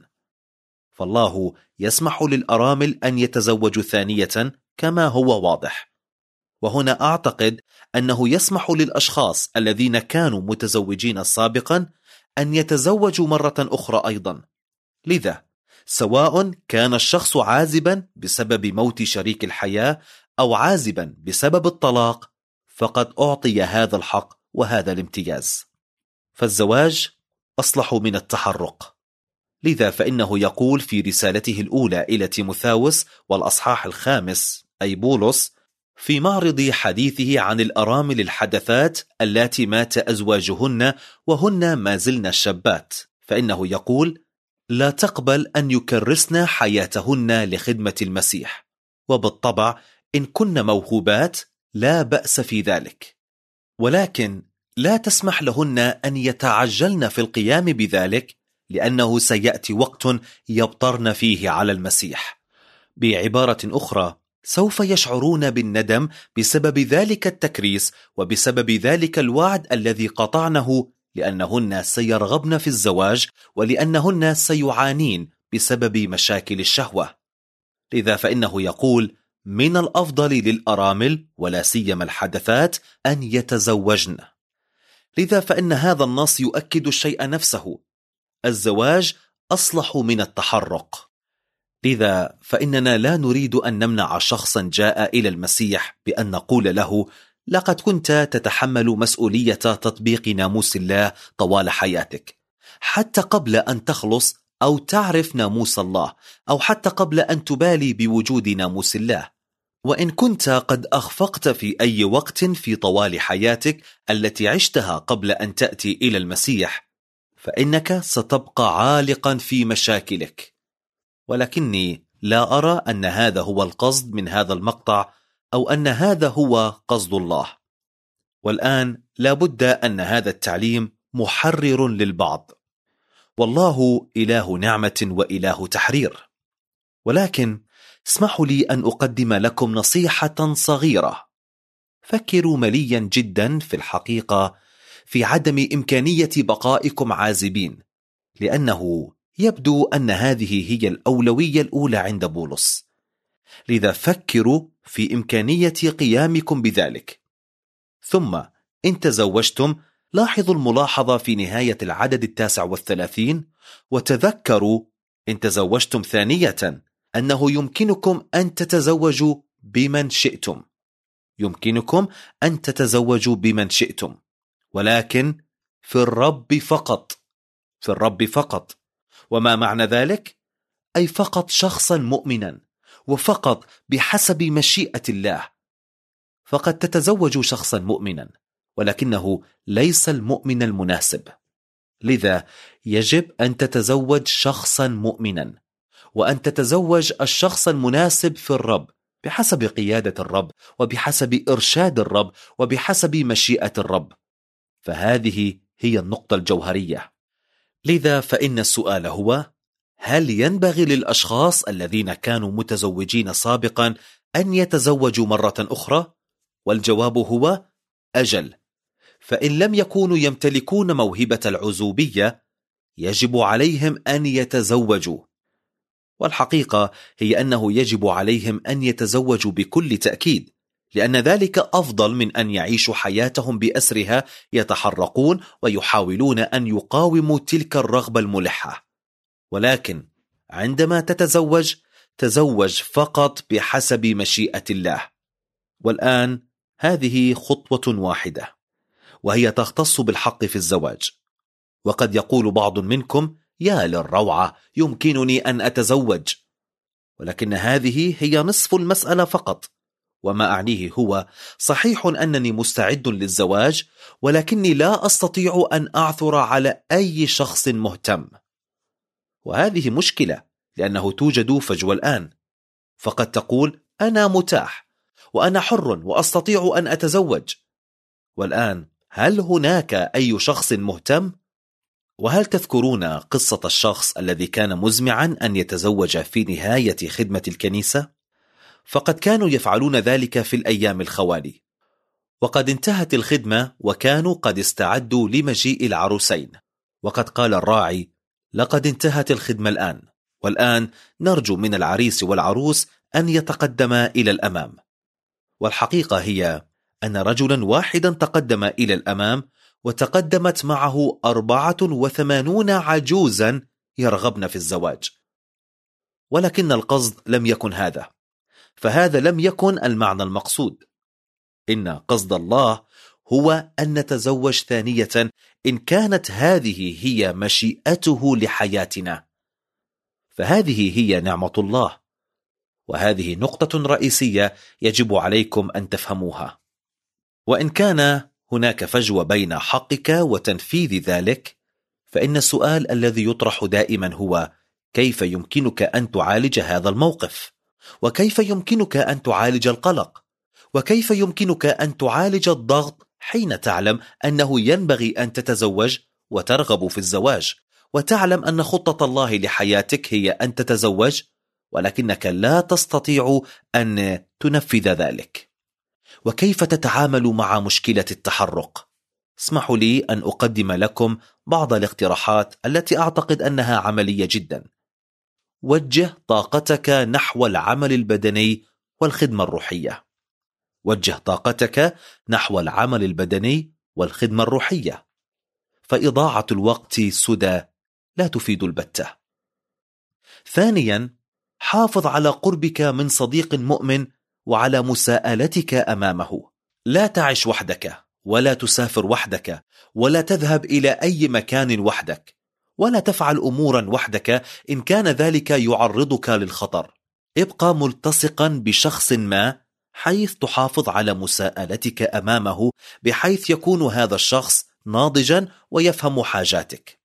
فالله يسمح للأرامل أن يتزوجوا ثانية كما هو واضح. وهنا أعتقد أنه يسمح للأشخاص الذين كانوا متزوجين سابقا أن يتزوجوا مرة أخرى أيضا. لذا سواء كان الشخص عازبا بسبب موت شريك الحياة أو عازبا بسبب الطلاق، فقد أعطي هذا الحق وهذا الامتياز. فالزواج أصلح من التحرق. لذا فإنه يقول في رسالته الأولى إلى تيموثاوس والأصحاح الخامس، أي بولس، في معرض حديثه عن الأرامل الحدثات التي مات أزواجهن وهن ما زلن شابات، فإنه يقول: لا تقبل أن يكرسن حياتهن لخدمة المسيح. وبالطبع إن كن موهوبات لا بأس في ذلك، ولكن لا تسمح لهن أن يتعجلن في القيام بذلك، لأنه سيأتي وقت يبطرن فيه على المسيح. بعبارة أخرى، سوف يشعرون بالندم بسبب ذلك التكريس وبسبب ذلك الوعد الذي قطعنه، لأنهن سيرغبن في الزواج ولأنهن سيعانين بسبب مشاكل الشهوة. لذا فإنه يقول: من الأفضل للأرامل ولا سيما الحدثات أن يتزوجن. لذا فإن هذا النص يؤكد الشيء نفسه: الزواج أصلح من التحرق. لذا فإننا لا نريد أن نمنع شخصا جاء إلى المسيح بأن نقول له: لقد كنت تتحمل مسؤولية تطبيق ناموس الله طوال حياتك، حتى قبل أن تخلص أو تعرف ناموس الله، أو حتى قبل أن تبالي بوجود ناموس الله. وإن كنت قد أخفقت في أي وقت في طوال حياتك التي عشتها قبل أن تأتي إلى المسيح، فإنك ستبقى عالقا في مشاكلك. ولكني لا أرى أن هذا هو القصد من هذا المقطع، أو أن هذا هو قصد الله. والآن لا بد أن هذا التعليم محرر للبعض، والله إله نعمة وإله تحرير. ولكن اسمحوا لي أن أقدم لكم نصيحة صغيرة. فكروا مليا جدا في الحقيقة في عدم إمكانية بقائكم عازبين، لأنه يبدو أن هذه هي الأولوية الأولى عند بولس. لذا فكروا في إمكانية قيامكم بذلك. ثم إن تزوجتم، لاحظوا الملاحظة في نهاية العدد التاسع والثلاثين، وتذكروا إن تزوجتم ثانية أنه يمكنكم أن تتزوجوا بمن شئتم. يمكنكم أن تتزوجوا بمن شئتم، ولكن في الرب فقط. في الرب فقط. وما معنى ذلك؟ أي فقط شخصا مؤمنا، وفقط بحسب مشيئة الله. فقد تتزوج شخصا مؤمنا، ولكنه ليس المؤمن المناسب. لذا يجب أن تتزوج شخصا مؤمنا، وأن تتزوج الشخص المناسب في الرب بحسب قيادة الرب، وبحسب إرشاد الرب، وبحسب مشيئة الرب. فهذه هي النقطة الجوهرية. لذا فإن السؤال هو: هل ينبغي للأشخاص الذين كانوا متزوجين سابقا أن يتزوجوا مرة أخرى؟ والجواب هو أجل. فإن لم يكونوا يمتلكون موهبة العزوبية، يجب عليهم أن يتزوجوا. والحقيقة هي أنه يجب عليهم أن يتزوجوا بكل تأكيد، لأن ذلك أفضل من أن يعيشوا حياتهم بأسرها يتحرقون ويحاولون أن يقاوموا تلك الرغبة الملحة. ولكن عندما تتزوج، تزوج فقط بحسب مشيئة الله. والآن هذه خطوة واحدة، وهي تختص بالحق في الزواج. وقد يقول بعض منكم: يا للروعة، يمكنني أن أتزوج. ولكن هذه هي نصف المسألة فقط. وما أعنيه هو: صحيح أنني مستعد للزواج، ولكني لا أستطيع أن أعثر على أي شخص مهتم. وهذه مشكلة، لأنه توجد فجوة الآن. فقد تقول: أنا متاح، وأنا حر، وأستطيع أن أتزوج. والآن هل هناك أي شخص مهتم؟ وهل تذكرون قصة الشخص الذي كان مزمعا أن يتزوج في نهاية خدمة الكنيسة؟ فقد كانوا يفعلون ذلك في الأيام الخوالي. وقد انتهت الخدمة، وكانوا قد استعدوا لمجيء العروسين. وقد قال الراعي: لقد انتهت الخدمة الآن، والآن نرجو من العريس والعروس أن يتقدما إلى الأمام. والحقيقة هي أن رجلا واحدا تقدم إلى الأمام، وتقدمت معه أربعة وثمانون عجوزا يرغبن في الزواج. ولكن القصد لم يكن هذا، فهذا لم يكن المعنى المقصود. إن قصد الله هو أن نتزوج ثانية إن كانت هذه هي مشيئته لحياتنا. فهذه هي نعمة الله، وهذه نقطة رئيسية يجب عليكم أن تفهموها. وإن كان هناك فجوة بين حقك وتنفيذ ذلك، فإن السؤال الذي يطرح دائما هو: كيف يمكنك أن تعالج هذا الموقف؟ وكيف يمكنك أن تعالج القلق؟ وكيف يمكنك أن تعالج الضغط حين تعلم أنه ينبغي أن تتزوج وترغب في الزواج، وتعلم أن خطة الله لحياتك هي أن تتزوج، ولكنك لا تستطيع أن تنفذ ذلك؟ وكيف تتعامل مع مشكلة التحرق؟ اسمحوا لي أن أقدم لكم بعض الاقتراحات التي أعتقد أنها عملية جدا. وجه طاقتك نحو العمل البدني والخدمة الروحية. وجه طاقتك نحو العمل البدني والخدمة الروحية، فإضاعة الوقت سدى لا تفيد البتة. ثانيا، حافظ على قربك من صديق مؤمن وعلى مساءلتك أمامه. لا تعش وحدك، ولا تسافر وحدك، ولا تذهب إلى أي مكان وحدك، ولا تفعل أمورا وحدك إن كان ذلك يعرضك للخطر. ابقى ملتصقا بشخص ما حيث تحافظ على مساءلتك أمامه بحيث يكون هذا الشخص ناضجا ويفهم حاجاتك.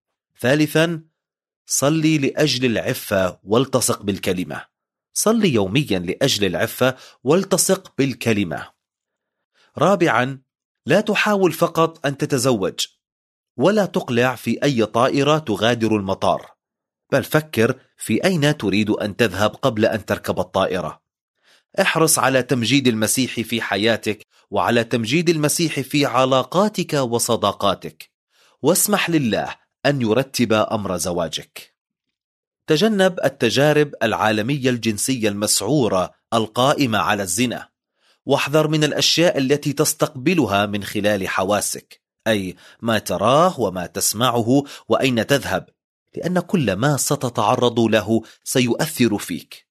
ثالثا، صلي لأجل العفة والتصق بالكلمة. صلي يوميا لأجل العفة والتصق بالكلمة. رابعا، لا تحاول فقط أن تتزوج، ولا تقلع في أي طائرة تغادر المطار، بل فكر في أين تريد أن تذهب قبل أن تركب الطائرة. احرص على تمجيد المسيح في حياتك وعلى تمجيد المسيح في علاقاتك وصداقاتك، واسمح لله أن يرتب أمر زواجك. تجنب التجارب العالمية الجنسية المسعورة القائمة على الزنا، واحذر من الأشياء التي تستقبلها من خلال حواسك، أي ما تراه وما تسمعه وأين تذهب، لأن كل ما ستتعرض له سيؤثر فيك.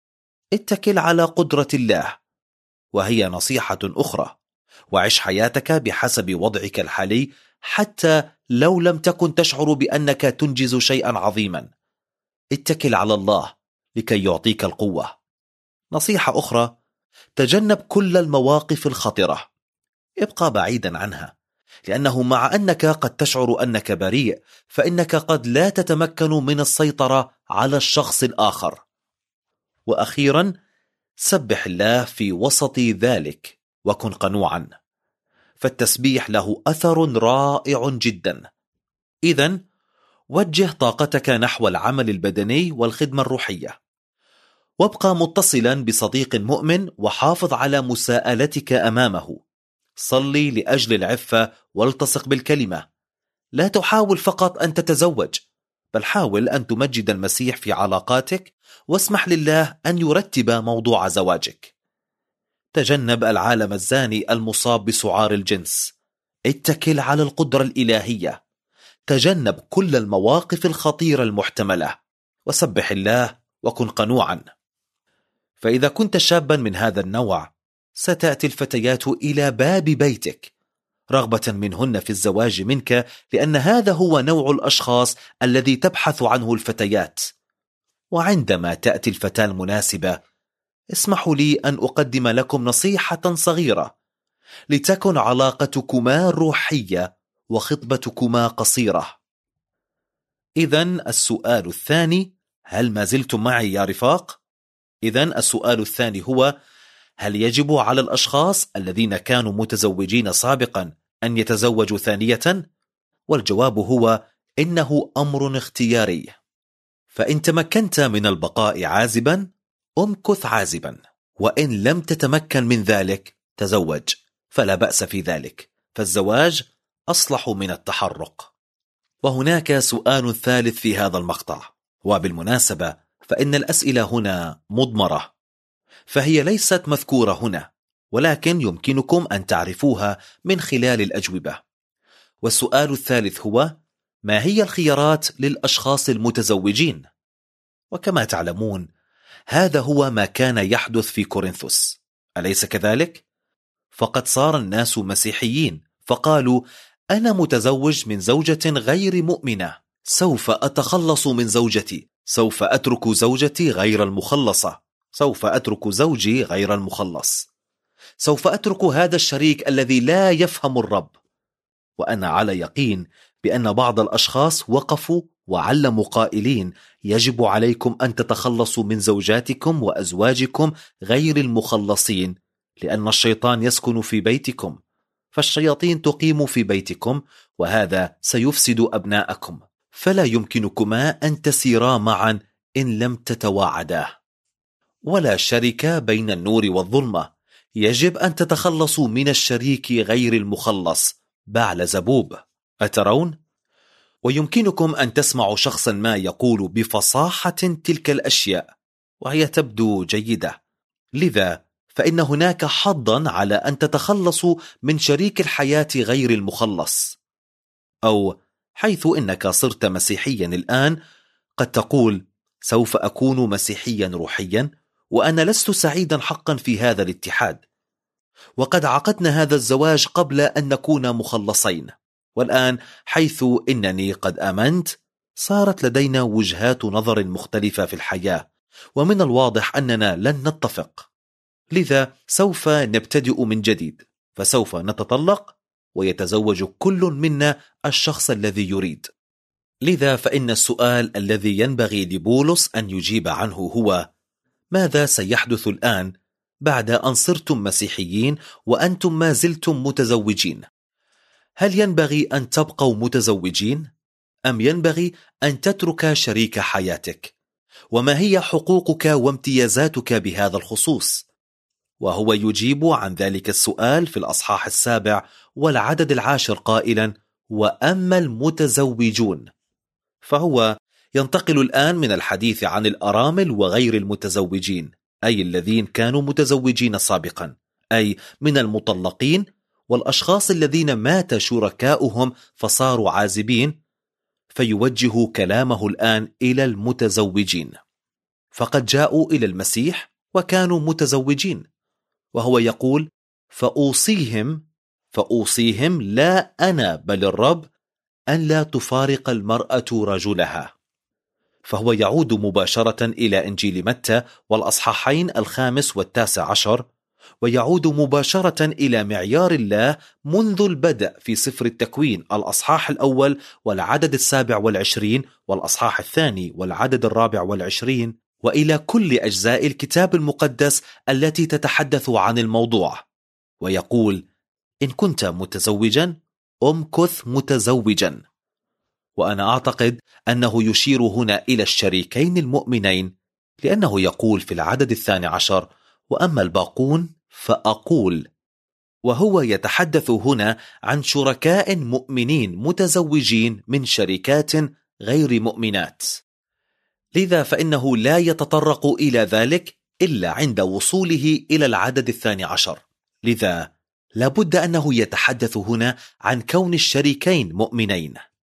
اتكل على قدرة الله، وهي نصيحة أخرى، وعش حياتك بحسب وضعك الحالي حتى لو لم تكن تشعر بأنك تنجز شيئا عظيما. اتكل على الله لكي يعطيك القوة. نصيحة أخرى، تجنب كل المواقف الخطرة، ابقى بعيدا عنها، لأنه مع أنك قد تشعر أنك بريء فإنك قد لا تتمكن من السيطرة على الشخص الآخر. وأخيرا، سبح الله في وسط ذلك وكن قنوعا، فالتسبيح له أثر رائع جدا. إذن وجه طاقتك نحو العمل البدني والخدمة الروحية، وابقى متصلا بصديق مؤمن وحافظ على مساءلتك أمامه. صلي لأجل العفة والتصق بالكلمة. لا تحاول فقط أن تتزوج، بل حاول أن تمجد المسيح في علاقاتك، واسمح لله أن يرتب موضوع زواجك. تجنب العالم الزاني المصاب بسعار الجنس. اتكل على القدرة الإلهية. تجنب كل المواقف الخطيرة المحتملة، وسبح الله وكن قنوعا. فإذا كنت شابا من هذا النوع، ستأتي الفتيات إلى باب بيتك رغبة منهن في الزواج منك، لأن هذا هو نوع الأشخاص الذي تبحث عنه الفتيات. وعندما تأتي الفتاة المناسبة، اسمحوا لي أن أقدم لكم نصيحة صغيرة لتكن علاقتكما روحية وخطبتكما قصيرة. إذن السؤال الثاني، هل ما زلتم معي يا رفاق؟ إذن السؤال الثاني هو: هل يجب على الأشخاص الذين كانوا متزوجين سابقا أن يتزوجوا ثانية؟ والجواب هو إنه أمر اختياري. فإن تمكنت من البقاء عازبا، امكث عازبا، وإن لم تتمكن من ذلك تزوج، فلا بأس في ذلك، فالزواج أصلح من التحرق. وهناك سؤال ثالث في هذا المقطع، وبالمناسبة فإن الأسئلة هنا مضمرة، فهي ليست مذكورة هنا، ولكن يمكنكم أن تعرفوها من خلال الأجوبة. والسؤال الثالث هو: ما هي الخيارات للأشخاص المتزوجين؟ وكما تعلمون، هذا هو ما كان يحدث في كورنثوس، أليس كذلك؟ فقد صار الناس مسيحيين فقالوا: أنا متزوج من زوجة غير مؤمنة، سوف أتخلص من زوجتي، سوف أترك زوجتي غير المخلصة، سوف أترك زوجي غير المخلص، سوف أترك هذا الشريك الذي لا يفهم الرب. وأنا على يقين بأن بعض الأشخاص وقفوا وعلموا قائلين: يجب عليكم أن تتخلصوا من زوجاتكم وأزواجكم غير المخلصين، لأن الشيطان يسكن في بيتكم، فالشياطين تقيم في بيتكم، وهذا سيفسد أبناءكم، فلا يمكنكما أن تسيرا معا إن لم تتواعدا. ولا شركة بين النور والظلمة، يجب أن تتخلصوا من الشريك غير المخلص بعلزبوب. أترون؟ ويمكنكم أن تسمعوا شخصا ما يقول بفصاحة تلك الأشياء وهي تبدو جيدة، لذا فإن هناك حظا على أن تتخلصوا من شريك الحياة غير المخلص. أو حيث إنك صرت مسيحيا الآن، قد تقول: سوف أكون مسيحيا روحيا، وأنا لست سعيدا حقا في هذا الاتحاد، وقد عقدنا هذا الزواج قبل أن نكون مخلصين، والآن حيث إنني قد آمنت، صارت لدينا وجهات نظر مختلفة في الحياة، ومن الواضح أننا لن نتفق. لذا سوف نبتدئ من جديد، فسوف نتطلق ويتزوج كل منا الشخص الذي يريد. لذا فإن السؤال الذي ينبغي لبولس أن يجيب عنه هو: ماذا سيحدث الآن بعد أن صرتم مسيحيين وأنتم ما زلتم متزوجين؟ هل ينبغي أن تبقوا متزوجين؟ أم ينبغي أن تترك شريك حياتك؟ وما هي حقوقك وامتيازاتك بهذا الخصوص؟ وهو يجيب عن ذلك السؤال في الأصحاح السابع والعدد العاشر قائلا: وأما المتزوجون. فهو ينتقل الآن من الحديث عن الأرامل وغير المتزوجين، أي الذين كانوا متزوجين سابقا، أي من المطلقين والأشخاص الذين مات شركاؤهم فصاروا عازبين، فيوجه كلامه الآن إلى المتزوجين، فقد جاءوا إلى المسيح وكانوا متزوجين، وهو يقول: فأوصيهم فأوصيهم لا أنا بل الرب أن لا تفارق المرأة رجلها. فهو يعود مباشرة إلى إنجيل متى والأصحاحين الخامس والتاسع عشر، ويعود مباشرة إلى معيار الله منذ البدء في سفر التكوين الأصحاح الأول والعدد السابع والعشرين والأصحاح الثاني والعدد الرابع والعشرين، وإلى كل أجزاء الكتاب المقدس التي تتحدث عن الموضوع، ويقول: إن كنت متزوجا أمكث متزوجا. وأنا أعتقد أنه يشير هنا إلى الشريكين المؤمنين، لأنه يقول في العدد الثاني عشر: وأما الباقون فأقول. وهو يتحدث هنا عن شركاء مؤمنين متزوجين من شركات غير مؤمنات. لذا فإنه لا يتطرق إلى ذلك إلا عند وصوله إلى العدد الثاني عشر. لذا لابد أنه يتحدث هنا عن كون الشريكين مؤمنين.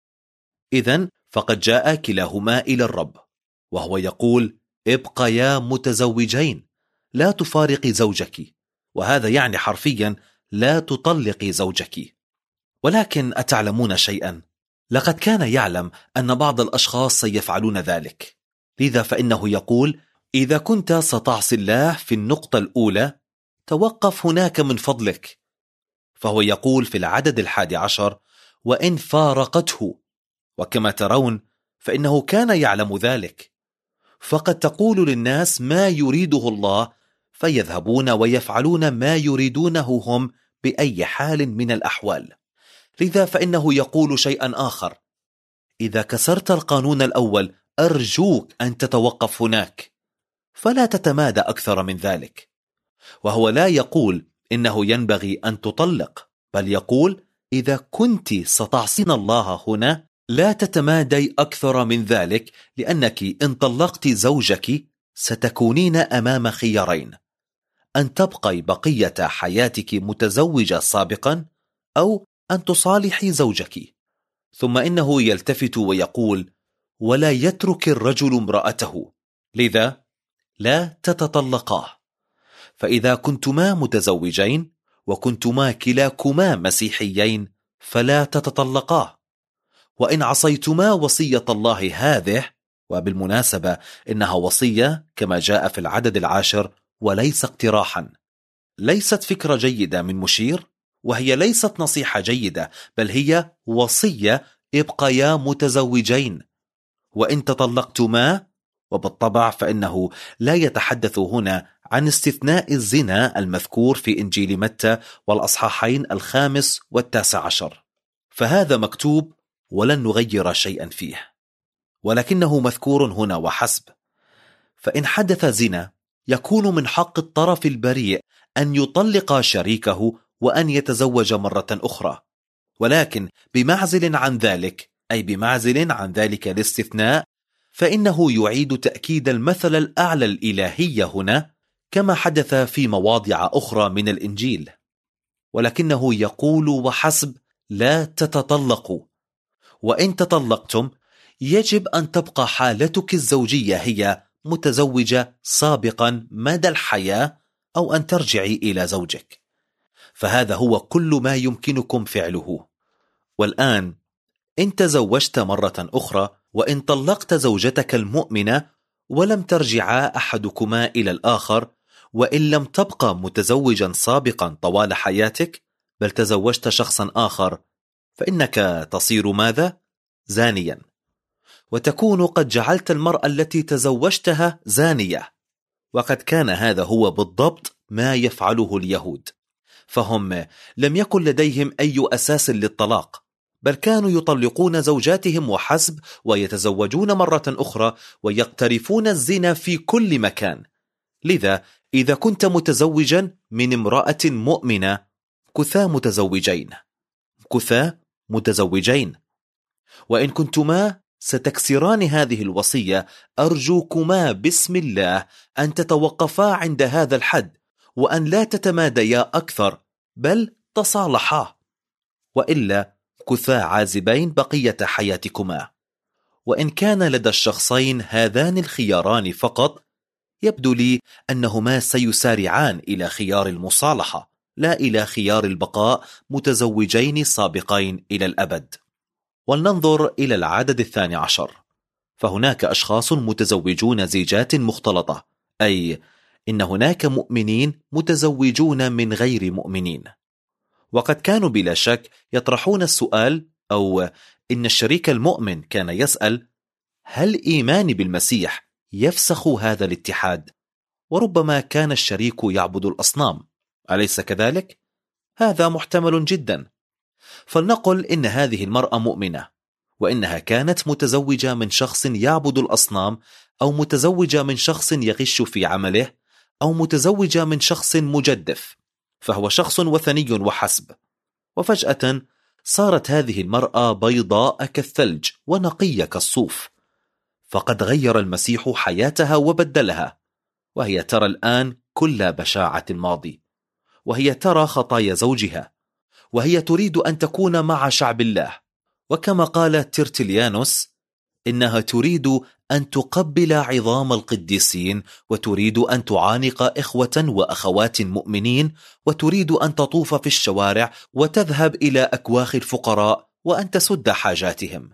إذن فقد جاء كلاهما إلى الرب، وهو يقول: ابقيا متزوجين، لا تفارقي زوجك، وهذا يعني حرفيا لا تطلقي زوجك. ولكن أتعلمون شيئا؟ لقد كان يعلم أن بعض الأشخاص سيفعلون ذلك، لذا فإنه يقول: إذا كنت ستعصي الله في النقطة الأولى توقف هناك من فضلك. فهو يقول في العدد الحادي عشر: وإن فارقته. وكما ترون فإنه كان يعلم ذلك، فقد تقول للناس ما يريده الله فيذهبون ويفعلون ما يريدونه هم بأي حال من الأحوال. لذا فإنه يقول شيئا آخر: إذا كسرت القانون الأول أرجوك أن تتوقف هناك، فلا تتمادى أكثر من ذلك. وهو لا يقول إنه ينبغي أن تطلق، بل يقول: إذا كنت ستعصين الله هنا لا تتمادي أكثر من ذلك، لأنك إن طلقت زوجك ستكونين أمام خيارين: أن تبقي بقية حياتك متزوجة سابقا، أو أن تصالحي زوجك. ثم إنه يلتفت ويقول: ولا يترك الرجل امرأته، لذا لا تتطلقاه. فإذا كنتما متزوجين وكنتما كلاكما مسيحيين فلا تتطلقاه. وإن عصيتما وصية الله هذه، وبالمناسبة إنها وصية كما جاء في العدد العاشر وليس اقتراحا، ليست فكرة جيدة من مشير، وهي ليست نصيحة جيدة، بل هي وصية: ابقيا متزوجين. وإن تطلقتما، وبالطبع فإنه لا يتحدث هنا عن استثناء الزنا المذكور في إنجيل متى والأصحاحين الخامس والتاسع عشر، فهذا مكتوب ولن نغير شيئا فيه، ولكنه مذكور هنا وحسب. فإن حدث زنا يكون من حق الطرف البريء أن يطلق شريكه وأن يتزوج مرة أخرى، ولكن بمعزل عن ذلك، أي بمعزل عن ذلك الاستثناء، فإنه يعيد تأكيد المثل الأعلى الإلهي هنا كما حدث في مواضع أخرى من الإنجيل، ولكنه يقول وحسب: لا تتطلقوا. وإن تطلقتم يجب أن تبقى حالتك الزوجية هي متزوجة سابقا مدى الحياة، أو أن ترجعي إلى زوجك. فهذا هو كل ما يمكنكم فعله. والآن إن تزوجت مرة أخرى وإن طلقت زوجتك المؤمنة ولم ترجعا أحدكما إلى الآخر، وإن لم تبقى متزوجا سابقا طوال حياتك بل تزوجت شخصا آخر، فإنك تصير ماذا؟ زانيا، وتكون قد جعلت المرأة التي تزوجتها زانية. وقد كان هذا هو بالضبط ما يفعله اليهود، فهم لم يكن لديهم أي أساس للطلاق، بل كانوا يطلقون زوجاتهم وحسب، ويتزوجون مرة أخرى ويقترفون الزنا في كل مكان. لذا إذا كنت متزوجا من امرأة مؤمنة كثا متزوجين كثا متزوجين وإن كنتما ستكسران هذه الوصية أرجوكما باسم الله أن تتوقفا عند هذا الحد، وأن لا تتماديا أكثر بل تصالحا، وإلا كثا عازبين بقية حياتكما. وإن كان لدى الشخصين هذان الخياران فقط، يبدو لي أنهما سيسارعان إلى خيار المصالحة لا إلى خيار البقاء متزوجين سابقين إلى الأبد. ولننظر إلى العدد الثاني عشر، فهناك أشخاص متزوجون زيجات مختلطة، أي إن هناك مؤمنين متزوجون من غير مؤمنين. وقد كانوا بلا شك يطرحون السؤال، أو إن الشريك المؤمن كان يسأل: هل إيماني بالمسيح يفسخ هذا الاتحاد؟ وربما كان الشريك يعبد الأصنام، أليس كذلك؟ هذا محتمل جدا. فلنقل إن هذه المرأة مؤمنة، وإنها كانت متزوجة من شخص يعبد الأصنام، أو متزوجة من شخص يغش في عمله، أو متزوجة من شخص مجدف، فهو شخص وثني وحسب. وفجأة صارت هذه المرأة بيضاء كالثلج ونقية كالصوف، فقد غير المسيح حياتها وبدلها، وهي ترى الآن كل بشاعة الماضي، وهي ترى خطايا زوجها، وهي تريد أن تكون مع شعب الله. وكما قال ترتليانوس: إنها تريد أن تقبل عظام القديسين، وتريد أن تعانق إخوة وأخوات مؤمنين، وتريد أن تطوف في الشوارع وتذهب إلى أكواخ الفقراء وأن تسد حاجاتهم.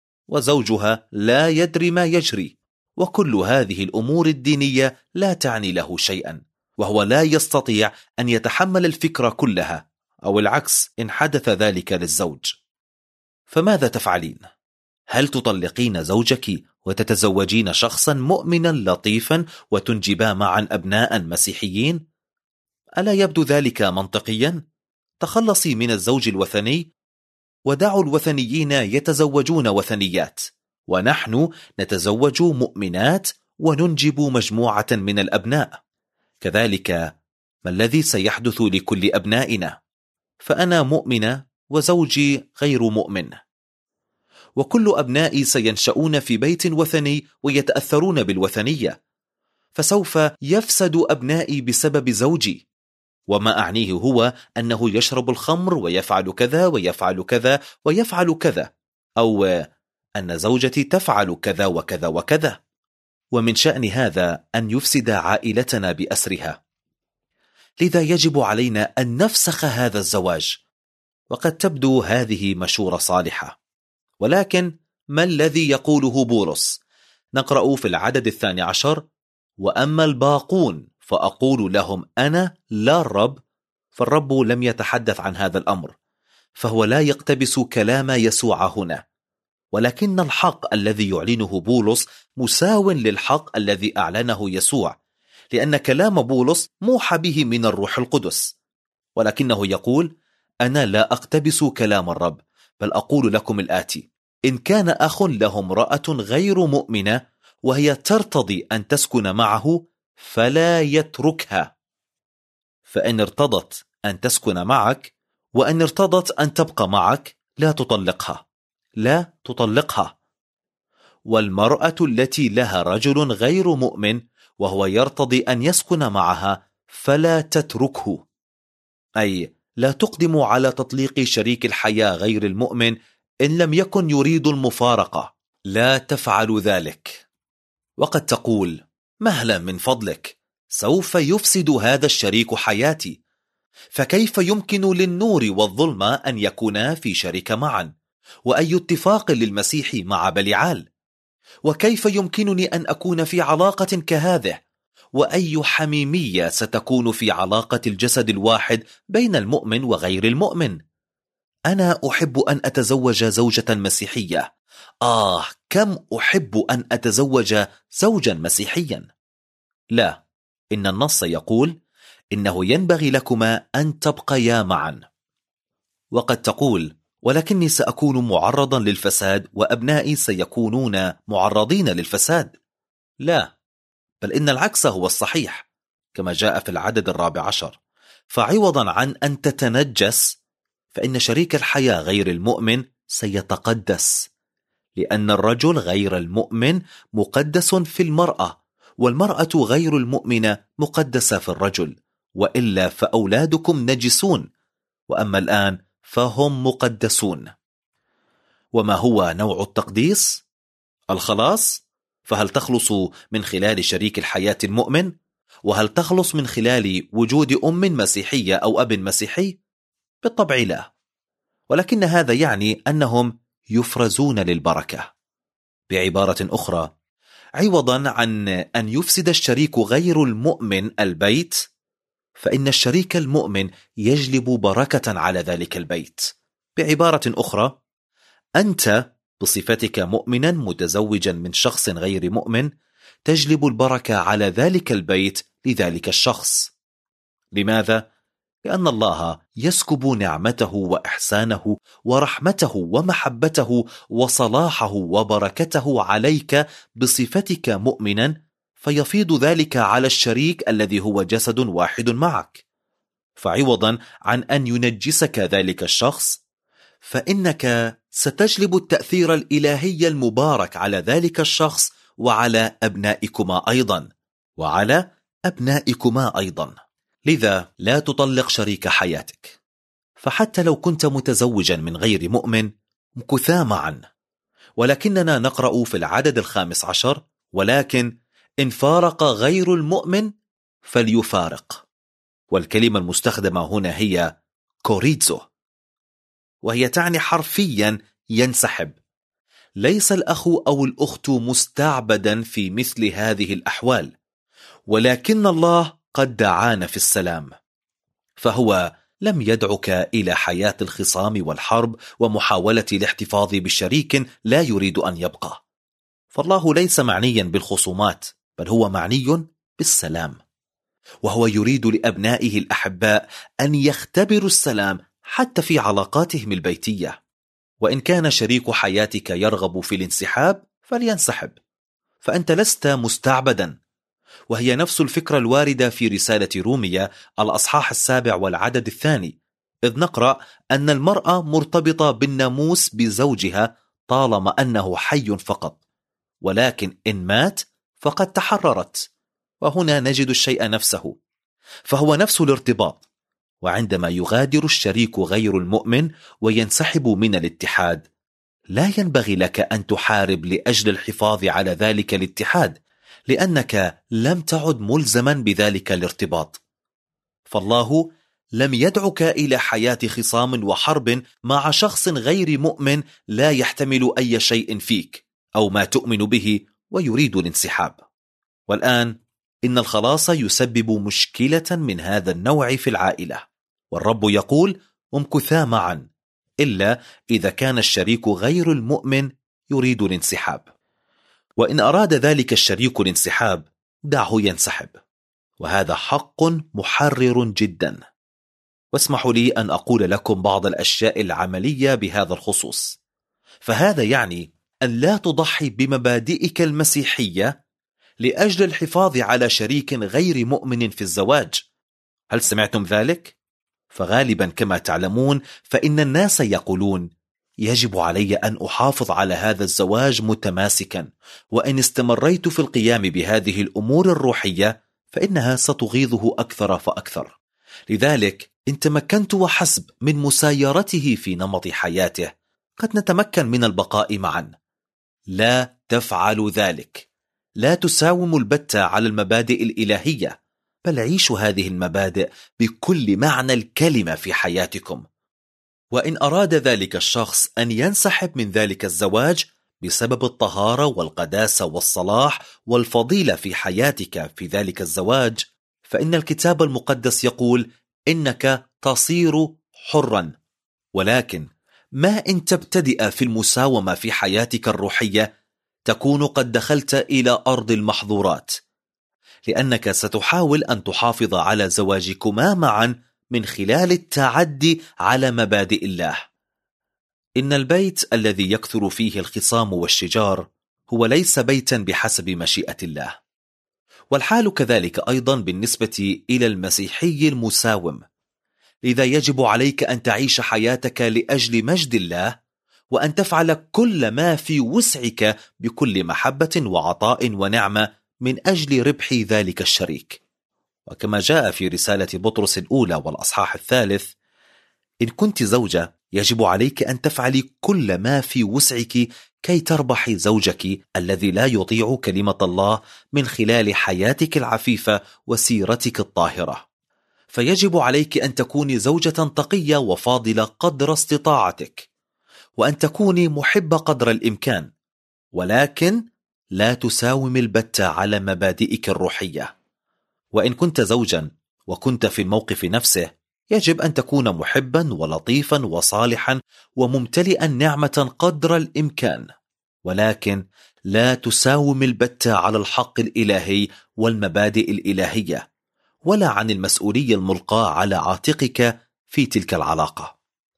وزوجها لا يدري ما يجري، وكل هذه الأمور الدينية لا تعني له شيئا، وهو لا يستطيع أن يتحمل الفكرة كلها، أو العكس إن حدث ذلك للزوج. فماذا تفعلين؟ هل تطلقين زوجك وتتزوجين شخصا مؤمنا لطيفا وتنجبا معا أبناء مسيحيين؟ ألا يبدو ذلك منطقيا؟ تخلصي من الزوج الوثني، ودعوا الوثنيين يتزوجون وثنيات، ونحن نتزوج مؤمنات وننجب مجموعة من الأبناء. كذلك ما الذي سيحدث لكل أبنائنا؟ فأنا مؤمنة وزوجي غير مؤمن، وكل أبنائي سينشؤون في بيت وثني ويتأثرون بالوثنية، فسوف يفسد أبنائي بسبب زوجي. وما أعنيه هو أنه يشرب الخمر ويفعل كذا ويفعل كذا ويفعل كذا، أو أن زوجتي تفعل كذا وكذا وكذا، ومن شأن هذا أن يفسد عائلتنا بأسرها. لذا يجب علينا أن نفسخ هذا الزواج. وقد تبدو هذه مشورة صالحة، ولكن ما الذي يقوله بولس؟ نقرأ في العدد الثاني عشر: وأما الباقون فأقول لهم أنا لا الرب. فالرب لم يتحدث عن هذا الأمر، فهو لا يقتبس كلام يسوع هنا، ولكن الحق الذي يعلنه بولس مساو للحق الذي أعلنه يسوع، لأن كلام بولس موحى به من الروح القدس. ولكنه يقول: أنا لا أقتبس كلام الرب، بل أقول لكم الآتي: إن كان أخ له امرأة غير مؤمنة وهي ترتضي أن تسكن معه فلا يتركها، فإن ارتضت أن تسكن معك وأن ارتضت أن تبقى معك لا تطلقها، لا تطلقها. والمرأة التي لها رجل غير مؤمن وهو يرتضي أن يسكن معها فلا تتركه، أي لا تقدم على تطليق شريك الحياة غير المؤمن إن لم يكن يريد المفارقة، لا تفعل ذلك. وقد تقول: مهلا من فضلك، سوف يفسد هذا الشريك حياتي، فكيف يمكن للنور والظلمة أن يكونا في شركة معا؟ وأي اتفاق للمسيح مع بليعال؟ وكيف يمكنني أن أكون في علاقة كهذه؟ وأي حميمية ستكون في علاقة الجسد الواحد بين المؤمن وغير المؤمن؟ أنا أحب أن أتزوج زوجة مسيحية. آه، كم أحب أن أتزوج زوجا مسيحيا. لا، إن النص يقول إنه ينبغي لكما أن تبقيا معا. وقد تقول: ولكني سأكون معرضا للفساد وأبنائي سيكونون معرضين للفساد. لا، بل إن العكس هو الصحيح، كما جاء في العدد الرابع عشر: فعوضا عن أن تتنجس فإن شريك الحياة غير المؤمن سيتقدس، لأن الرجل غير المؤمن مقدس في المرأة، والمرأة غير المؤمنة مقدسة في الرجل، وإلا فأولادكم نجسون، وأما الآن فهم مقدسون. وما هو نوع التقديس؟ الخلاص. فهل تخلص من خلال شريك الحياة المؤمن؟ وهل تخلص من خلال وجود أم مسيحية أو أب مسيحي؟ بالطبع لا، ولكن هذا يعني أنهم يفرزون للبركة. بعبارة أخرى، عوضا عن أن يفسد الشريك غير المؤمن البيت، فإن الشريك المؤمن يجلب بركة على ذلك البيت. بعبارة أخرى، أنت بصفتك مؤمنا متزوجا من شخص غير مؤمن تجلب البركة على ذلك البيت لذلك الشخص. لماذا؟ لأن الله يسكب نعمته وإحسانه ورحمته ومحبته وصلاحه وبركته عليك بصفتك مؤمنا، فيفيض ذلك على الشريك الذي هو جسد واحد معك. فعوضا عن أن ينجسك ذلك الشخص، فإنك ستجلب التأثير الإلهي المبارك على ذلك الشخص وعلى أبنائكما أيضا وعلى أبنائكما أيضا. لذا لا تطلق شريك حياتك، فحتى لو كنت متزوجا من غير مؤمن مكثا معا. ولكننا نقرأ في العدد الخامس عشر: ولكن إن فارق غير المؤمن فليفارق. والكلمة المستخدمة هنا هي كوريتزو، وهي تعني حرفيا ينسحب. ليس الأخ أو الأخت مستعبدا في مثل هذه الأحوال، ولكن الله قد دعانا في السلام، فهو لم يدعك إلى حياة الخصام والحرب ومحاولة الاحتفاظ بشريك لا يريد أن يبقى. فالله ليس معنيا بالخصومات، بل هو معني بالسلام، وهو يريد لأبنائه الأحباء أن يختبروا السلام حتى في علاقاتهم البيتية. وإن كان شريك حياتك يرغب في الانسحاب فلينسحب، فأنت لست مستعبدا. وهي نفس الفكرة الواردة في رسالة رومية الأصحاح السابع والعدد الثاني، إذ نقرأ أن المرأة مرتبطة بالناموس بزوجها طالما أنه حي فقط، ولكن إن مات فقد تحررت. وهنا نجد الشيء نفسه، فهو نفس الارتباط. وعندما يغادر الشريك غير المؤمن وينسحب من الاتحاد، لا ينبغي لك أن تحارب لأجل الحفاظ على ذلك الاتحاد، لأنك لم تعد ملزما بذلك الارتباط. فالله لم يدعك إلى حياة خصام وحرب مع شخص غير مؤمن لا يحتمل أي شيء فيك أو ما تؤمن به ويريد الانسحاب. والآن إن الخلاص يسبب مشكلة من هذا النوع في العائلة، والرب يقول: امكثا معا، إلا إذا كان الشريك غير المؤمن يريد الانسحاب. وإن أراد ذلك الشريك الانسحاب دعه ينسحب، وهذا حق محرر جدا. واسمحوا لي أن أقول لكم بعض الأشياء العملية بهذا الخصوص. فهذا يعني أن لا تضحي بمبادئك المسيحية لأجل الحفاظ على شريك غير مؤمن في الزواج. هل سمعتم ذلك؟ فغالبا كما تعلمون فإن الناس يقولون: يجب علي أن أحافظ على هذا الزواج متماسكا، وإن استمريت في القيام بهذه الأمور الروحية فإنها ستغيظه أكثر فأكثر. لذلك إن تمكنت وحسب من مسايرته في نمط حياته قد نتمكن من البقاء معا. لا تفعل ذلك. لا تساوم البتة على المبادئ الإلهية، بل عيشوا هذه المبادئ بكل معنى الكلمة في حياتكم. وإن أراد ذلك الشخص أن ينسحب من ذلك الزواج بسبب الطهارة والقداسة والصلاح والفضيلة في حياتك في ذلك الزواج، فإن الكتاب المقدس يقول إنك تصير حرا. ولكن ما إن تبتدئ في المساومة في حياتك الروحية، تكون قد دخلت إلى أرض المحظورات، لأنك ستحاول أن تحافظ على زواجكما معا من خلال التعدي على مبادئ الله. إن البيت الذي يكثر فيه الخصام والشجار هو ليس بيتا بحسب مشيئة الله. والحال كذلك أيضا بالنسبة إلى المسيحي المساوم. لذا يجب عليك أن تعيش حياتك لأجل مجد الله، وأن تفعل كل ما في وسعك بكل محبة وعطاء ونعمة من أجل ربح ذلك الشريك. وكما جاء في رسالة بطرس الأولى والأصحاح الثالث: إن كنت زوجة يجب عليك أن تفعلي كل ما في وسعك كي تربحي زوجك الذي لا يطيع كلمة الله من خلال حياتك العفيفة وسيرتك الطاهرة. فيجب عليك أن تكوني زوجة تقية وفاضلة قدر استطاعتك، وأن تكوني محبة قدر الإمكان، ولكن لا تساوم البتة على مبادئك الروحية. وإن كنت زوجا وكنت في الموقف نفسه، يجب أن تكون محبا ولطيفا وصالحا وممتلئا نعمة قدر الإمكان، ولكن لا تساوم البتة على الحق الإلهي والمبادئ الإلهية، ولا عن المسؤولية الملقاة على عاتقك في تلك العلاقة.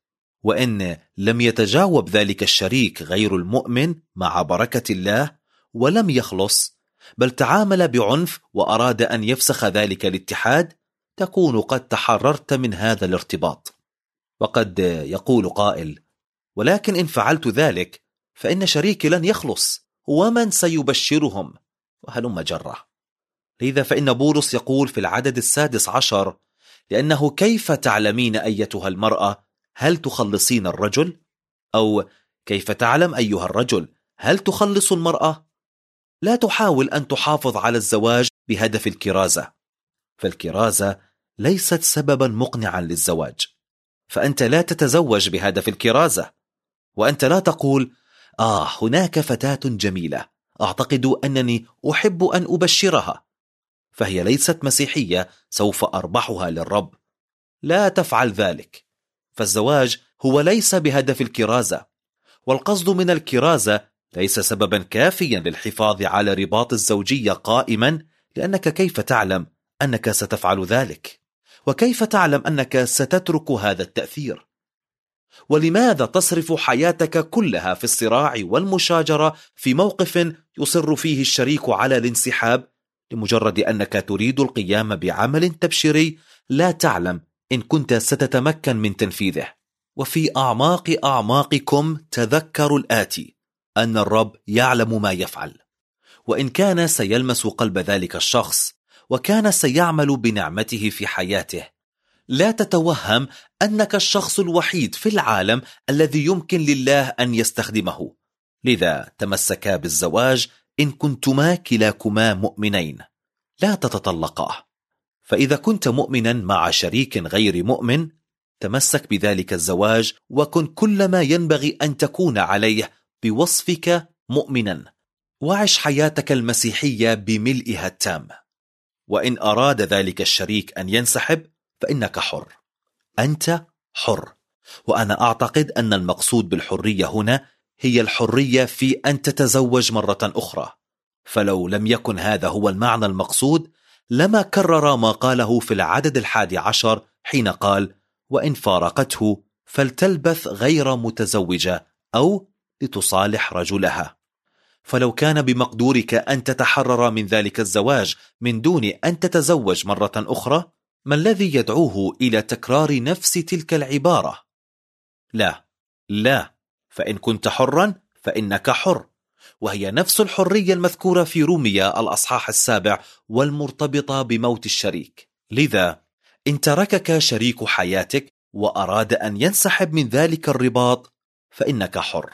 وإن لم يتجاوب ذلك الشريك غير المؤمن مع بركة الله ولم يخلص، بل تعامل بعنف وأراد أن يفسخ ذلك الاتحاد، تكون قد تحررت من هذا الارتباط. وقد يقول قائل: ولكن إن فعلت ذلك فإن شريكي لن يخلص، ومن سيبشرهم؟ وهلم جرة. لذا فإن بولس يقول في العدد السادس عشر: لأنه كيف تعلمين أيتها المرأة هل تخلصين الرجل؟ أو كيف تعلم أيها الرجل هل تخلص المرأة؟ لا تحاول أن تحافظ على الزواج بهدف الكرازة، فالكرازة ليست سببا مقنعا للزواج. فأنت لا تتزوج بهدف الكرازة، وأنت لا تقول: آه هناك فتاة جميلة أعتقد أنني أحب أن أبشرها، فهي ليست مسيحية، سوف أربحها للرب. لا تفعل ذلك، فالزواج هو ليس بهدف الكرازة، والقصد من الكرازة ليس سببا كافيا للحفاظ على رباط الزوجية قائما، لأنك كيف تعلم أنك ستفعل ذلك؟ وكيف تعلم أنك ستترك هذا التأثير؟ ولماذا تصرف حياتك كلها في الصراع والمشاجرة في موقف يصر فيه الشريك على الانسحاب لمجرد أنك تريد القيام بعمل تبشيري لا تعلم إن كنت ستتمكن من تنفيذه؟ وفي أعماق أعماقكم تذكروا الآتي: أن الرب يعلم ما يفعل، وإن كان سيلمس قلب ذلك الشخص وكان سيعمل بنعمته في حياته، لا تتوهم أنك الشخص الوحيد في العالم الذي يمكن لله أن يستخدمه. لذا تمسكا بالزواج إن كنتما كلاكما مؤمنين، لا تتطلقا. فإذا كنت مؤمنا مع شريك غير مؤمن، تمسك بذلك الزواج وكن كل ما ينبغي أن تكون عليه بوصفك مؤمنا، وعش حياتك المسيحية بملئها التام. وإن أراد ذلك الشريك أن ينسحب فإنك حر، أنت حر. وأنا أعتقد أن المقصود بالحرية هنا هي الحرية في أن تتزوج مرة أخرى، فلو لم يكن هذا هو المعنى المقصود لما كرر ما قاله في العدد الحادي عشر حين قال: وإن فارقته فلتلبث غير متزوجة أو لتصالح رجلها. فلو كان بمقدورك أن تتحرر من ذلك الزواج من دون أن تتزوج مرة أخرى، ما الذي يدعوه إلى تكرار نفس تلك العبارة؟ لا لا، فإن كنت حرا فإنك حر، وهي نفس الحرية المذكورة في رومية الأصحاح السابع والمرتبطة بموت الشريك. لذا إن تركك شريك حياتك وأراد أن ينسحب من ذلك الرباط فإنك حر.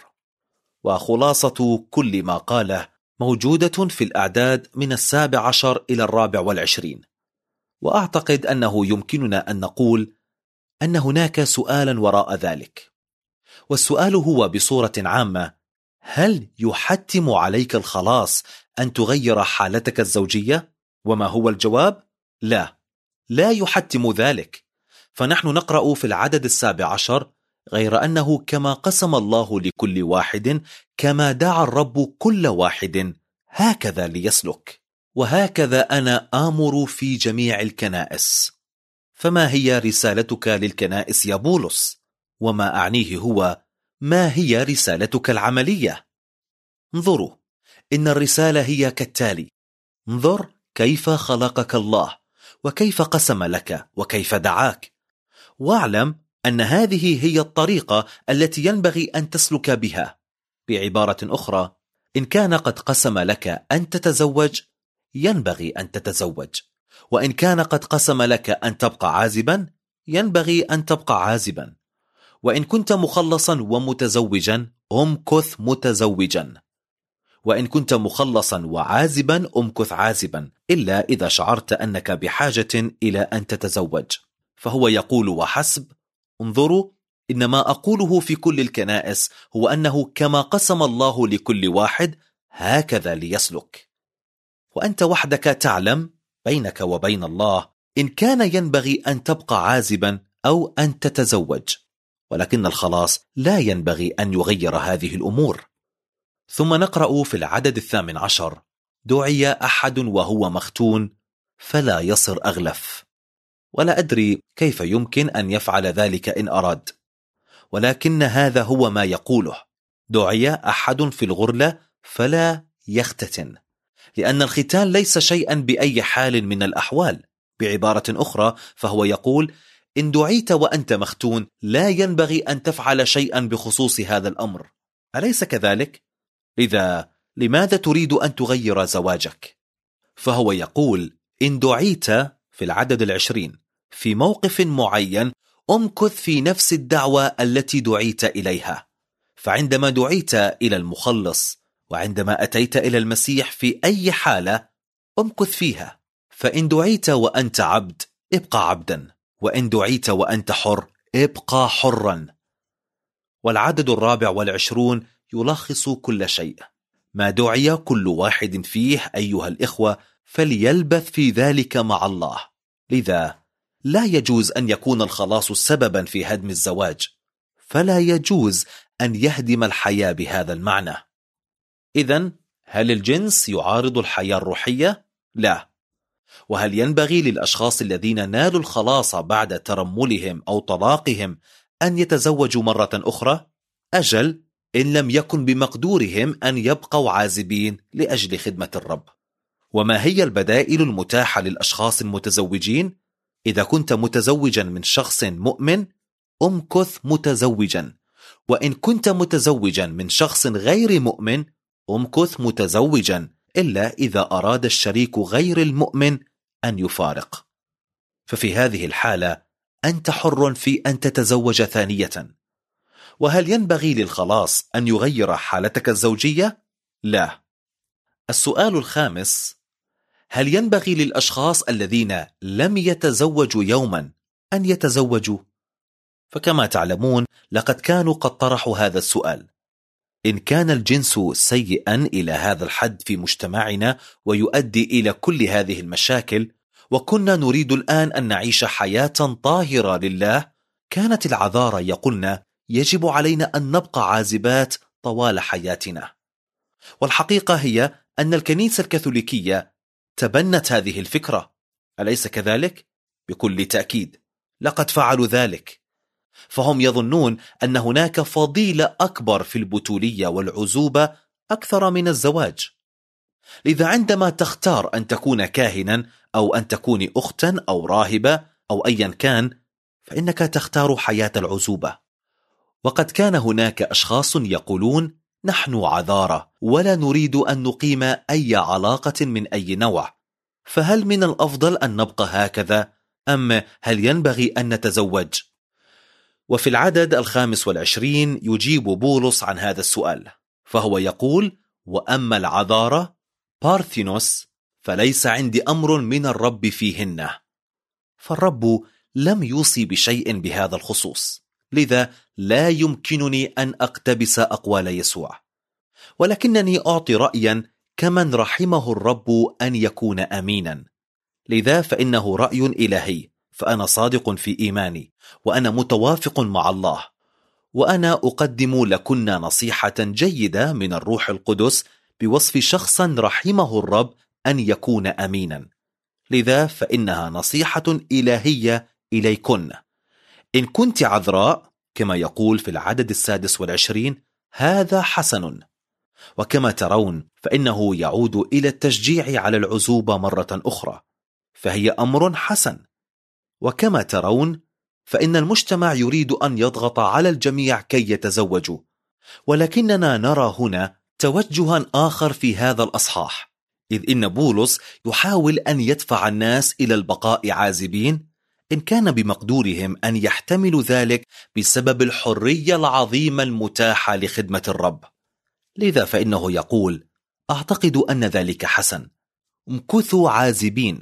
وخلاصة كل ما قاله موجودة في الأعداد من السابع عشر إلى الرابع والعشرين. وأعتقد أنه يمكننا أن نقول أن هناك سؤالا وراء ذلك، والسؤال هو بصورة عامة: هل يحتم عليك الخلاص أن تغير حالتك الزوجية؟ وما هو الجواب؟ لا، لا يحتم ذلك. فنحن نقرأ في العدد السابع عشر: غير أنه كما قسم الله لكل واحد كما دعا الرب كل واحد هكذا ليسلك. وهكذا أنا آمر في جميع الكنائس. فما هي رسالتك للكنائس يا بولس؟ وما أعنيه هو: ما هي رسالتك العملية؟ انظروا، إن الرسالة هي كالتالي: انظر كيف خلقك الله، وكيف قسم لك، وكيف دعاك، واعلم أن هذه هي الطريقة التي ينبغي أن تسلك بها. بعبارة أخرى، إن كان قد قسم لك أن تتزوج ينبغي أن تتزوج، وإن كان قد قسم لك أن تبقى عازبا ينبغي أن تبقى عازبا، وإن كنت مخلصا ومتزوجا أمكث متزوجا، وإن كنت مخلصا وعازبا أمكث عازبا، إلا إذا شعرت أنك بحاجة إلى أن تتزوج. فهو يقول وحسب: انظروا، إن ما أقوله في كل الكنائس هو أنه كما قسم الله لكل واحد هكذا ليسلك. وأنت وحدك تعلم بينك وبين الله إن كان ينبغي أن تبقى عازبا أو أن تتزوج، ولكن الخلاص لا ينبغي أن يغير هذه الأمور. ثم نقرأ في العدد الثامن عشر: دعي أحد وهو مختون فلا يصر أغلف. ولا أدري كيف يمكن أن يفعل ذلك إن أراد، ولكن هذا هو ما يقوله: دعي أحد في الغرلة فلا يختتن، لأن الختان ليس شيئا بأي حال من الأحوال. بعبارة أخرى، فهو يقول: إن دعيت وأنت مختون لا ينبغي أن تفعل شيئا بخصوص هذا الأمر، أليس كذلك؟ لذا لماذا تريد أن تغير زواجك؟ فهو يقول: إن دعيت في العدد العشرين في موقف معين أمكث في نفس الدعوة التي دعيت إليها. فعندما دعيت إلى المخلص وعندما أتيت إلى المسيح في أي حالة أمكث فيها. فإن دعيت وأنت عبد ابقى عبدا، وإن دعيت وأنت حر ابقى حرا. والعدد الرابع والعشرون يلخص كل شيء: ما دعي كل واحد فيه أيها الإخوة فليلبث في ذلك مع الله. لذا لا يجوز أن يكون الخلاص سببا في هدم الزواج، فلا يجوز أن يهدم الحياة بهذا المعنى. إذن هل الجنس يعارض الحياة الروحية؟ لا. وهل ينبغي للأشخاص الذين نالوا الخلاص بعد ترملهم أو طلاقهم أن يتزوجوا مرة أخرى؟ أجل، إن لم يكن بمقدورهم أن يبقوا عازبين لأجل خدمة الرب. وما هي البدائل المتاحة للأشخاص المتزوجين؟ إذا كنت متزوجا من شخص مؤمن أمكث متزوجا، وإن كنت متزوجا من شخص غير مؤمن أمكث متزوجا، إلا إذا أراد الشريك غير المؤمن أن يفارق. ففي هذه الحالة أنت حر في أن تتزوج ثانية. وهل ينبغي للخلاص أن يغير حالتك الزوجية؟ لا. السؤال الخامس: هل ينبغي للأشخاص الذين لم يتزوجوا يوما أن يتزوجوا؟ فكما تعلمون لقد كانوا قد طرحوا هذا السؤال. إن كان الجنس سيئا إلى هذا الحد في مجتمعنا ويؤدي إلى كل هذه المشاكل، وكنا نريد الآن أن نعيش حياة طاهرة لله، كانت العذارى يقولن يجب علينا أن نبقى عازبات طوال حياتنا. والحقيقة هي أن الكنيسة الكاثوليكية تبنت هذه الفكرة، أليس كذلك؟ بكل تأكيد لقد فعلوا ذلك. فهم يظنون أن هناك فضيلة أكبر في البتولية والعزوبة أكثر من الزواج. لذا عندما تختار أن تكون كاهنا أو أن تكوني أختا أو راهبة أو أيا كان، فإنك تختار حياة العزوبة. وقد كان هناك أشخاص يقولون: نحن عذارى ولا نريد أن نقيم أي علاقة من أي نوع، فهل من الأفضل أن نبقى هكذا أم هل ينبغي أن نتزوج؟ وفي العدد الخامس والعشرين يجيب بولس عن هذا السؤال، فهو يقول: وأما العذارى بارثينوس فليس عندي أمر من الرب فيهن. فالرب لم يوصي بشيء بهذا الخصوص، لذا لا يمكنني أن أقتبس أقوال يسوع. ولكنني أعطي رأيا كمن رحمه الرب أن يكون أمينا. لذا فإنه رأي إلهي، فأنا صادق في إيماني، وأنا متوافق مع الله، وأنا أقدم لكن نصيحة جيدة من الروح القدس بوصف شخصا رحمه الرب أن يكون أمينا. لذا فإنها نصيحة إلهية إليكن. إن كنت عذراء كما يقول في العدد السادس والعشرين هذا حسن. وكما ترون فإنه يعود إلى التشجيع على العزوبة مرة أخرى، فهي أمر حسن. وكما ترون فإن المجتمع يريد أن يضغط على الجميع كي يتزوجوا، ولكننا نرى هنا توجها آخر في هذا الأصحاح، إذ إن بولس يحاول أن يدفع الناس إلى البقاء عازبين إن كان بمقدورهم أن يحتملوا ذلك بسبب الحرية العظيمة المتاحة لخدمة الرب. لذا فإنه يقول: أعتقد أن ذلك حسن، امكثوا عازبين.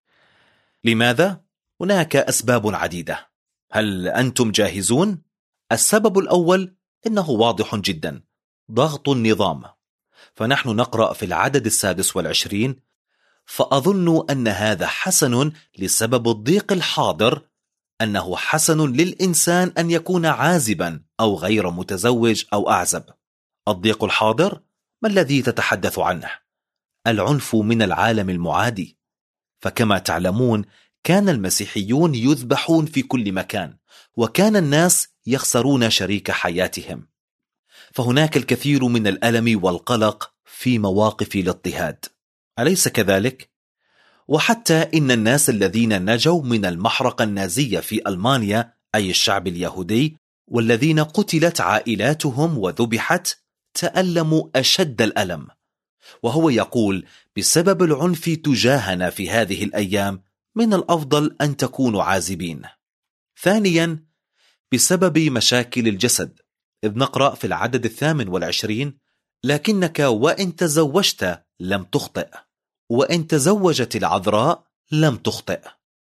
لماذا؟ هناك أسباب عديدة. هل أنتم جاهزون؟ السبب الأول إنه واضح جدا، ضغط النظام. فنحن نقرأ في العدد السادس والعشرين: فأظن أن هذا حسن لسبب الضيق الحاضر، أنه حسن للإنسان أن يكون عازبا أو غير متزوج أو أعزب. الضيق الحاضر ما الذي تتحدث عنه؟ العنف من العالم المعادي. فكما تعلمون كان المسيحيون يذبحون في كل مكان، وكان الناس يخسرون شريك حياتهم، فهناك الكثير من الألم والقلق في مواقف الاضطهاد، أليس كذلك؟ وحتى إن الناس الذين نجوا من المحرقة النازية في ألمانيا، أي الشعب اليهودي، والذين قتلت عائلاتهم وذبحت، تألموا أشد الألم. وهو يقول: بسبب العنف تجاهنا في هذه الأيام من الأفضل أن تكونوا عازبين. ثانيا، بسبب مشاكل الجسد، إذ نقرأ في العدد الثامن والعشرين: لكنك وإن تزوجت لم تخطئ، وإن تزوجت العذراء لم تخطئ.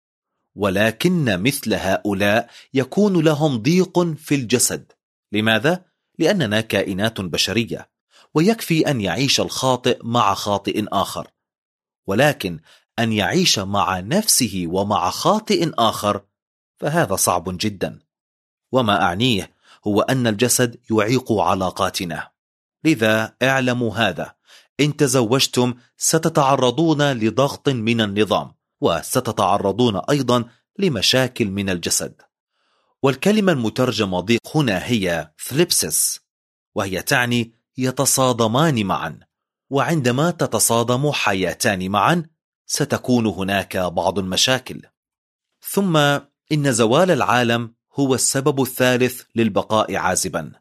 ولكن مثل هؤلاء يكون لهم ضيق في الجسد. لماذا؟ لأننا كائنات بشرية، ويكفي أن يعيش الخاطئ مع خاطئ آخر، ولكن أن يعيش مع نفسه ومع خاطئ آخر فهذا صعب جدا. وما أعنيه هو أن الجسد يعيق علاقاتنا. لذا اعلموا هذا: إن تزوجتم ستتعرضون لضغط من النظام، وستتعرضون أيضا لمشاكل من الجسد. والكلمة المترجمة ضيق هنا هي ثليبسس، وهي تعني يتصادمان معا. وعندما تتصادم حياتان معا ستكون هناك بعض المشاكل. ثم إن زوال العالم هو السبب الثالث للبقاء عازبا.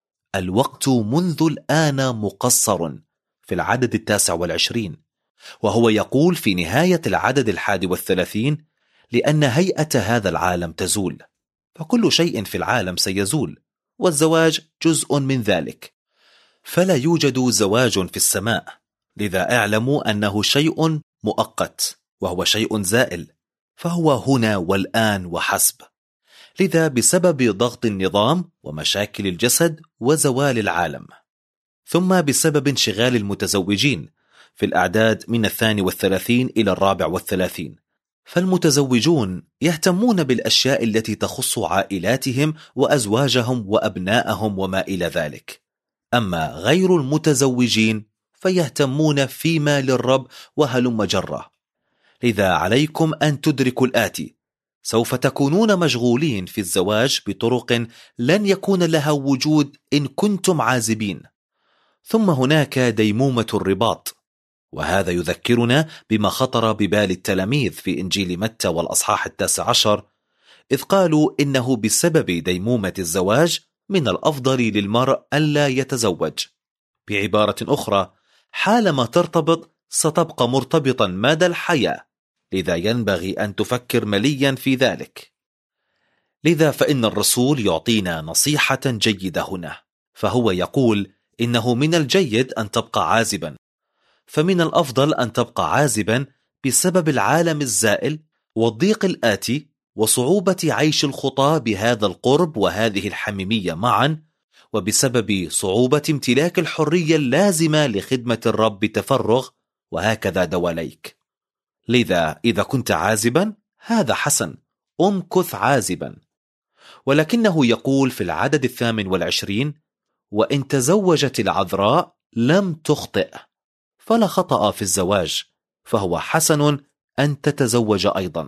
الوقت منذ الآن مقصر في العدد التاسع والعشرين، وهو يقول في نهاية العدد الحادي والثلاثين: لأن هيئة هذا العالم تزول، فكل شيء في العالم سيزول، والزواج جزء من ذلك. فلا يوجد زواج في السماء، لذا اعلموا أنه شيء مؤقت وهو شيء زائل، فهو هنا والآن وحسب. لذا بسبب ضغط النظام ومشاكل الجسد وزوال العالم، ثم بسبب انشغال المتزوجين في الأعداد من الثاني والثلاثين إلى الرابع والثلاثين، فالمتزوجون يهتمون بالأشياء التي تخص عائلاتهم وأزواجهم وأبنائهم وما إلى ذلك، أما غير المتزوجين فيهتمون فيما للرب وهلم جرة. لذا عليكم أن تدركوا الآتي: سوف تكونون مشغولين في الزواج بطرق لن يكون لها وجود إن كنتم عازبين. ثم هناك ديمومة الرباط، وهذا يذكرنا بما خطر ببال التلاميذ في إنجيل متى والأصحاح التاسع عشر، إذ قالوا إنه بسبب ديمومة الزواج من الأفضل للمرء ألا يتزوج. بعبارة أخرى، حالما ترتبط ستبقى مرتبطا مدى الحياة، لذا ينبغي أن تفكر مليا في ذلك. لذا فإن الرسول يعطينا نصيحة جيدة هنا، فهو يقول إنه من الجيد أن تبقى عازبا، فمن الأفضل أن تبقى عازبا بسبب العالم الزائل والضيق الآتي وصعوبة عيش الخطاة بهذا القرب وهذه الحميمية معا، وبسبب صعوبة امتلاك الحرية اللازمة لخدمة الرب بتفرغ، وهكذا دواليك. لذا إذا كنت عازبا هذا حسن، أمكث عازبا. ولكنه يقول في العدد الثامن والعشرين: وإن تزوجت العذراء لم تخطئ، فلا خطأ في الزواج، فهو حسن أن تتزوج أيضا.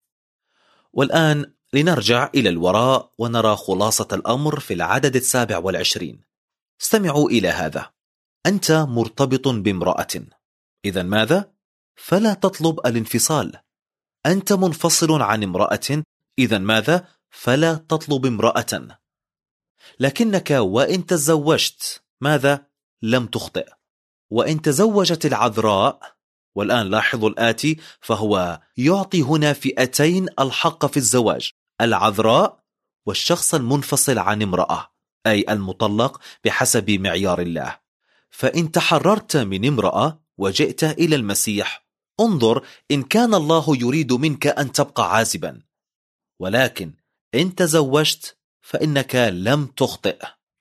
والآن لنرجع إلى الوراء ونرى خلاصة الأمر في العدد السابع والعشرين. استمعوا إلى هذا: أنت مرتبط بامرأة، إذن ماذا؟ فلا تطلب الانفصال. أنت منفصل عن امرأة، إذن ماذا؟ فلا تطلب امرأة. لكنك وإن تزوجت ماذا؟ لم تخطئ. وإن تزوجت العذراء، والآن لاحظوا الآتي، فهو يعطي هنا فئتين الحق في الزواج: العذراء والشخص المنفصل عن امرأة، أي المطلق بحسب معيار الله. فإن تحررت من امرأة وجئت إلى المسيح، انظر إن كان الله يريد منك أن تبقى عازبا، ولكن إن تزوجت فإنك لم تخطئ.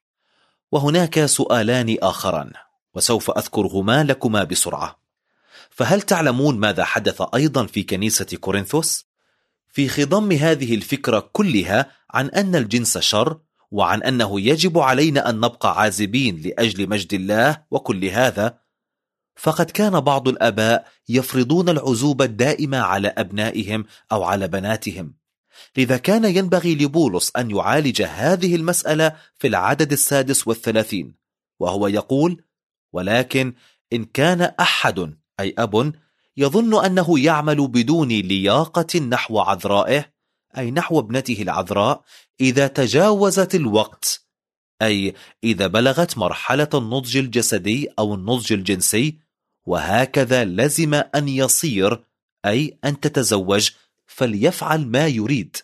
وهناك سؤالان آخران وسوف أذكرهما لكما بسرعة. فهل تعلمون ماذا حدث أيضا في كنيسة كورنثوس؟ في خضم هذه الفكرة كلها عن أن الجنس شر، وعن أنه يجب علينا أن نبقى عازبين لأجل مجد الله وكل هذا، فقد كان بعض الآباء يفرضون العزوبة الدائمة على أبنائهم أو على بناتهم. لذا كان ينبغي لبولس أن يعالج هذه المسألة في العدد السادس والثلاثين، وهو يقول: ولكن إن كان أحد أي أب يظن أنه يعمل بدون لياقة نحو عذرائه، أي نحو ابنته العذراء، إذا تجاوزت الوقت، أي إذا بلغت مرحلة النضج الجسدي أو النضج الجنسي، وهكذا لزم أن يصير، أي أن تتزوج، فليفعل ما يريد.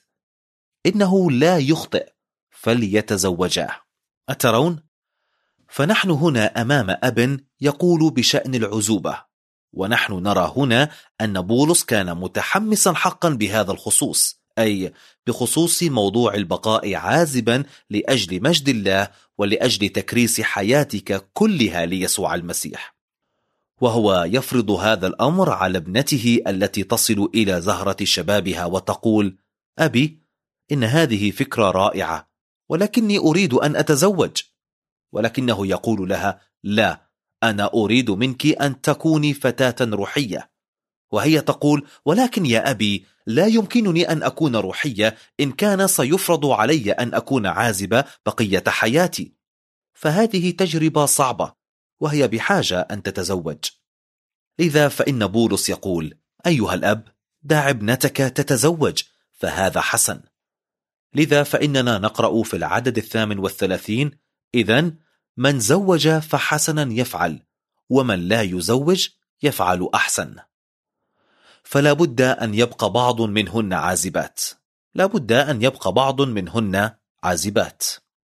إنه لا يخطئ، فليتزوجاه. أترون؟ فنحن هنا أمام أب يقول بشأن العزوبة، ونحن نرى هنا أن بولس كان متحمسا حقا بهذا الخصوص، أي بخصوص موضوع البقاء عازبا لأجل مجد الله ولأجل تكريس حياتك كلها ليسوع المسيح. وهو يفرض هذا الأمر على ابنته التي تصل إلى زهرة شبابها وتقول: أبي، إن هذه فكرة رائعة، ولكني أريد أن أتزوج. ولكنه يقول لها: لا، أنا أريد منك أن تكوني فتاة روحية. وهي تقول: ولكن يا أبي، لا يمكنني أن أكون روحية إن كان سيفرض علي أن أكون عازبة بقية حياتي. فهذه تجربة صعبة، وهي بحاجة أن تتزوج. لذا فإن بولس يقول: أيها الأب، دع ابنتك تتزوج، فهذا حسن. لذا فإننا نقرأ في العدد الثامن والثلاثين: إذن من زوج فحسنا يفعل، ومن لا يزوج يفعل أحسن. فلا بد أن يبقى بعض منهن عازبات، لا بد أن يبقى بعض منهن عازبات.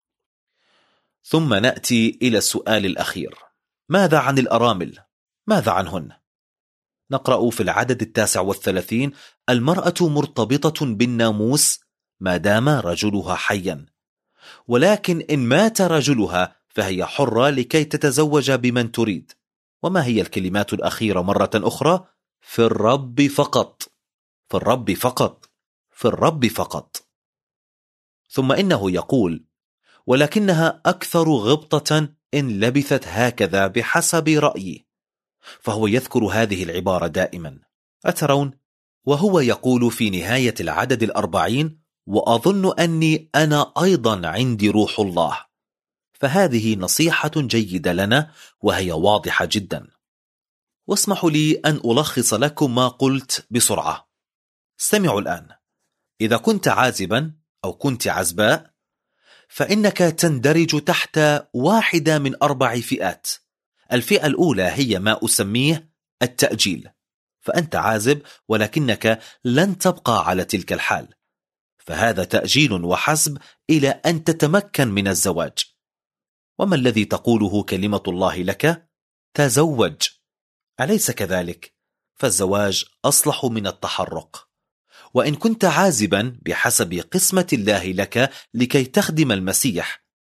ثم نأتي إلى السؤال الأخير: ماذا عن الأرامل؟ ماذا عنهن؟ نقرأ في العدد التاسع والثلاثين: المرأة مرتبطة بالناموس ما دام رجلها حيا، ولكن إن مات رجلها فهي حرة لكي تتزوج بمن تريد. وما هي الكلمات الأخيرة مرة أخرى؟ في الرب فقط، في الرب فقط، في الرب فقط. ثم إنه يقول: ولكنها أكثر غبطة إن لبثت هكذا بحسب رأيي. فهو يذكر هذه العبارة دائما. أترون؟ وهو يقول في نهاية العدد الأربعين: وأظن أني أنا أيضا عندي روح الله. فهذه نصيحة جيدة لنا، وهي واضحة جدا. واسمحوا لي أن ألخص لكم ما قلت بسرعة. استمعوا الآن: إذا كنت عازبا أو كنت عزباء، فإنك تندرج تحت واحدة من أربع فئات. الفئة الأولى هي ما أسميه التأجيل، فأنت عازب ولكنك لن تبقى على تلك الحال، فهذا تأجيل وحسب إلى أن تتمكن من الزواج. وما الذي تقوله كلمة الله لك؟ تزوج، أليس كذلك؟ فالزواج أصلح من التحرق. وإن كنت عازبا بحسب قسمة الله لك لكي تخدم المسيح،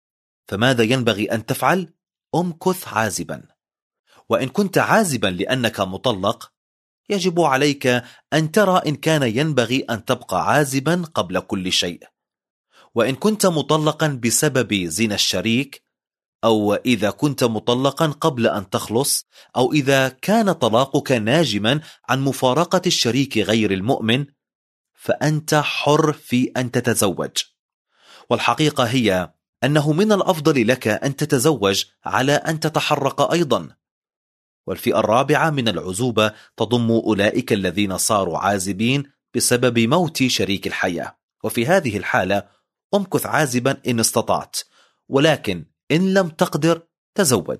فماذا ينبغي أن تفعل؟ امكث عازبا. وإن كنت عازبا لأنك مطلق، يجب عليك أن ترى إن كان ينبغي أن تبقى عازبا قبل كل شيء. وإن كنت مطلقا بسبب زنا الشريك، أو إذا كنت مطلقا قبل أن تخلص، أو إذا كان طلاقك ناجما عن مفارقة الشريك غير المؤمن، فأنت حر في أن تتزوج. والحقيقة هي أنه من الأفضل لك أن تتزوج على أن تتحرق أيضا. والفئة الرابعة من العزوبة تضم أولئك الذين صاروا عازبين بسبب موت شريك الحياة، وفي هذه الحالة امكث عازبا إن استطعت، ولكن إن لم تقدر تزوج،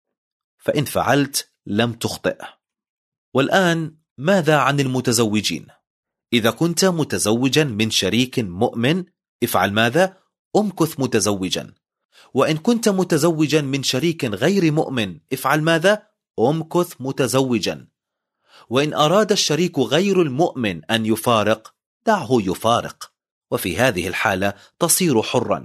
فإن فعلت لم تخطئ. والآن ماذا عن المتزوجين؟ إذا كنت متزوجا من شريك مؤمن، افعل ماذا؟ امكث متزوجا. وإن كنت متزوجا من شريك غير مؤمن، افعل ماذا؟ امكث متزوجا. وإن أراد الشريك غير المؤمن أن يفارق، دعه يفارق، وفي هذه الحالة تصير حرا.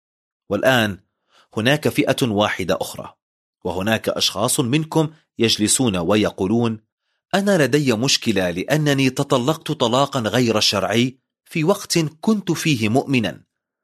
والآن هناك فئة واحدة أخرى، وهناك أشخاص منكم يجلسون ويقولون: أنا لدي مشكلة لأنني تطلقت طلاقا غير شرعي في وقت كنت فيه مؤمنا،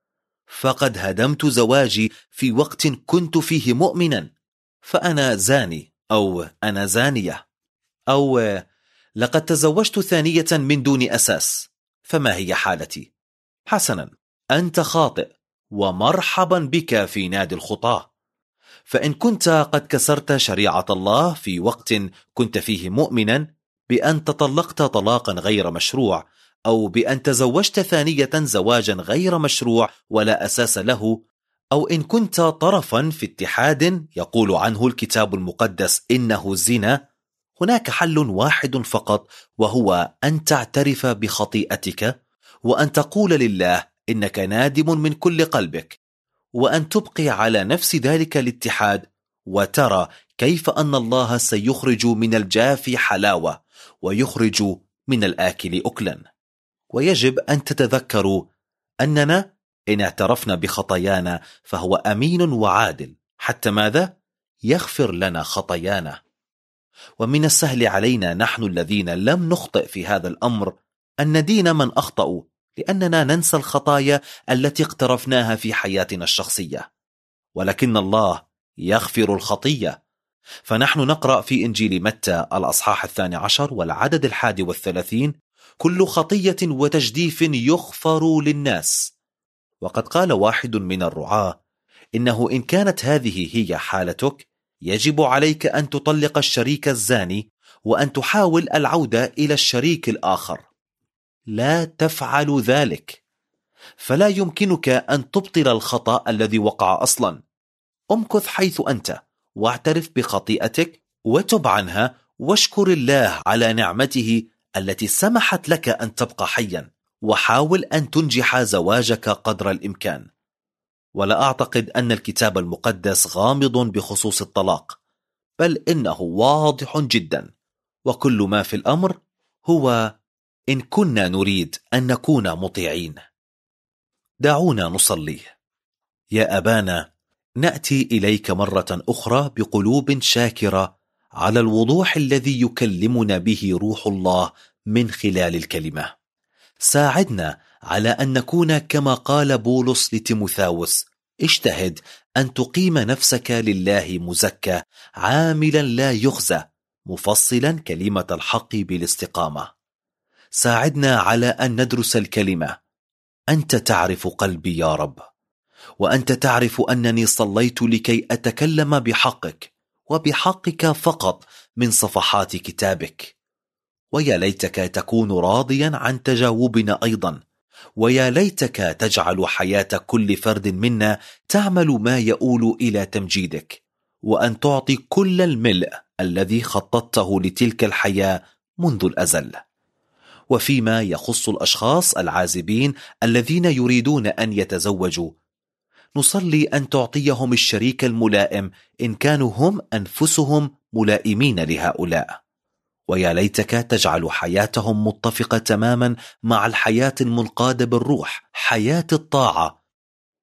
فقد هدمت زواجي في وقت كنت فيه مؤمنا، فأنا زاني، أو أنا زانية، أو لقد تزوجت ثانية من دون أساس، فما هي حالتي؟ حسنا، أنت خاطئ، ومرحبا بك في نادي الخطاة. فإن كنت قد كسرت شريعة الله في وقت كنت فيه مؤمنا بأن تطلقت طلاقا غير مشروع، أو بأن تزوجت ثانية زواجا غير مشروع ولا أساس له، أو إن كنت طرفا في اتحاد يقول عنه الكتاب المقدس إنه زنا، هناك حل واحد فقط، وهو أن تعترف بخطيئتك، وأن تقول لله إنك نادم من كل قلبك، وأن تبقي على نفس ذلك الاتحاد، وترى كيف أن الله سيخرج من الجاف حلاوة، ويخرج من الآكل أكلا. ويجب أن تتذكروا أننا إن اعترفنا بخطايانا فهو أمين وعادل حتى ماذا؟ يغفر لنا خطايانا. ومن السهل علينا نحن الذين لم نخطئ في هذا الأمر أن ندين من أخطأوا، لأننا ننسى الخطايا التي اقترفناها في حياتنا الشخصية، ولكن الله يغفر الخطية. فنحن نقرأ في إنجيل متى الأصحاح الثاني عشر والعدد الحادي والثلاثين: كل خطية وتجديف يغفر للناس. وقد قال واحد من الرعاة إنه إن كانت هذه هي حالتك، يجب عليك أن تطلق الشريك الزاني وأن تحاول العودة إلى الشريك الآخر. لا تفعل ذلك، فلا يمكنك أن تبطل الخطأ الذي وقع أصلا. امكث حيث أنت، واعترف بخطيئتك وتب عنها، واشكر الله على نعمته التي سمحت لك أن تبقى حيا، وحاول أن تنجح زواجك قدر الإمكان. ولا أعتقد أن الكتاب المقدس غامض بخصوص الطلاق، بل إنه واضح جدا، وكل ما في الأمر هو إن كنا نريد أن نكون مطيعين. دعونا نصلي. يا أبانا، نأتي إليك مرة أخرى بقلوب شاكرة على الوضوح الذي يكلمنا به روح الله من خلال الكلمة. ساعدنا على أن نكون كما قال بولس لتيموثاوس: اجتهد أن تقيم نفسك لله مزكى، عاملا لا يخزى، مفصلا كلمة الحق بالاستقامة. ساعدنا على أن ندرس الكلمة. أنت تعرف قلبي يا رب، وأنت تعرف أنني صليت لكي أتكلم بحقك وبحقك فقط من صفحات كتابك. ويا ليتك تكون راضيا عن تجاوبنا أيضا، ويا ليتك تجعل حياة كل فرد منا تعمل ما يؤول إلى تمجيدك، وأن تعطي كل الملء الذي خططته لتلك الحياة منذ الأزل. وفيما يخص الأشخاص العازبين الذين يريدون أن يتزوجوا، نصلي أن تعطيهم الشريك الملائم إن كانوا هم أنفسهم ملائمين لهؤلاء. ويا ليتك تجعل حياتهم متفقة تماما مع الحياة المنقادة بالروح، حياة الطاعة،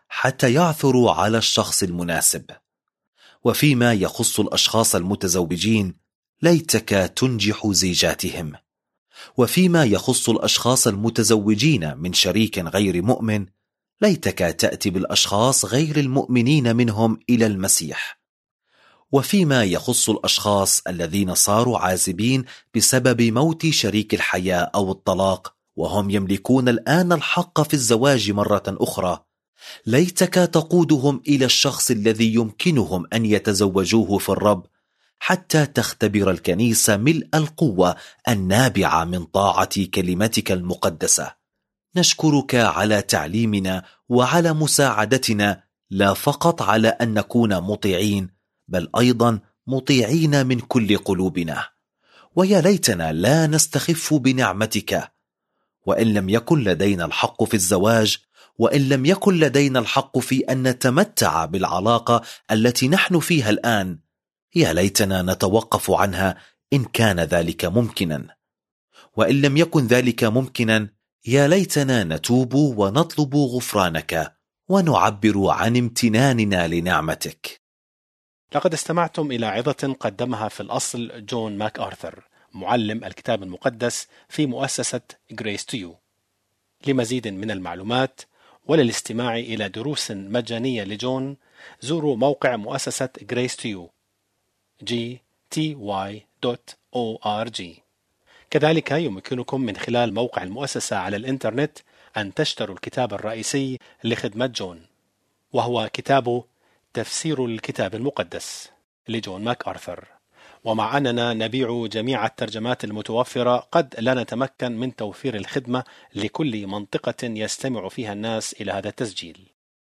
حتى يعثروا على الشخص المناسب. وفيما يخص الأشخاص المتزوجين، ليتك تنجح زيجاتهم. وفيما يخص الأشخاص المتزوجين من شريك غير مؤمن، ليتك تأتي بالأشخاص غير المؤمنين منهم إلى المسيح. وفيما يخص الأشخاص الذين صاروا عازبين بسبب موت شريك الحياة أو الطلاق، وهم يملكون الآن الحق في الزواج مرة أخرى، ليتك تقودهم إلى الشخص الذي يمكنهم أن يتزوجوه في الرب، حتى تختبر الكنيسة ملء القوة النابعة من طاعة كلمتك المقدسة. نشكرك على تعليمنا وعلى مساعدتنا، لا فقط على أن نكون مطيعين، بل أيضا مطيعين من كل قلوبنا. ويا ليتنا لا نستخف بنعمتك. وإن لم يكن لدينا الحق في الزواج، وإن لم يكن لدينا الحق في أن نتمتع بالعلاقة التي نحن فيها الآن، يا ليتنا نتوقف عنها إن كان ذلك ممكنا. وإن لم يكن ذلك ممكنا، يا ليتنا نتوب ونطلب غفرانك ونعبر عن امتناننا لنعمتك. لقد استمعتم إلى عظة قدمها في الأصل جون ماك آرثر، معلم الكتاب المقدس في مؤسسة Grace to You. لمزيد من المعلومات وللاستماع إلى دروس مجانية لجون، زوروا موقع مؤسسة Grace to You جي تي واي دوت أو آر جي. كذلك يمكنكم من خلال موقع المؤسسة على الإنترنت أن تشتروا الكتاب الرئيسي لخدمة جون، وهو كتاب تفسير الكتاب المقدس لجون ماك آرثر. ومع أننا نبيع جميع الترجمات المتوفرة، قد لا نتمكن من توفير الخدمة لكل منطقة يستمع فيها الناس إلى هذا التسجيل.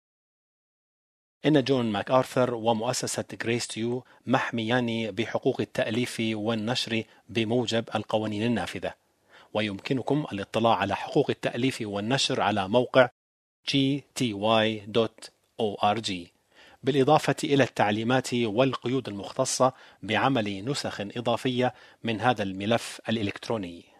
إن جون ماك آرثر ومؤسسة Grace to You محميان بحقوق التأليف والنشر بموجب القوانين النافذة، ويمكنكم الاطلاع على حقوق التأليف والنشر على موقع جي تي واي دوت أو آر جي، بالإضافة إلى التعليمات والقيود المختصة بعمل نسخ إضافية من هذا الملف الإلكتروني.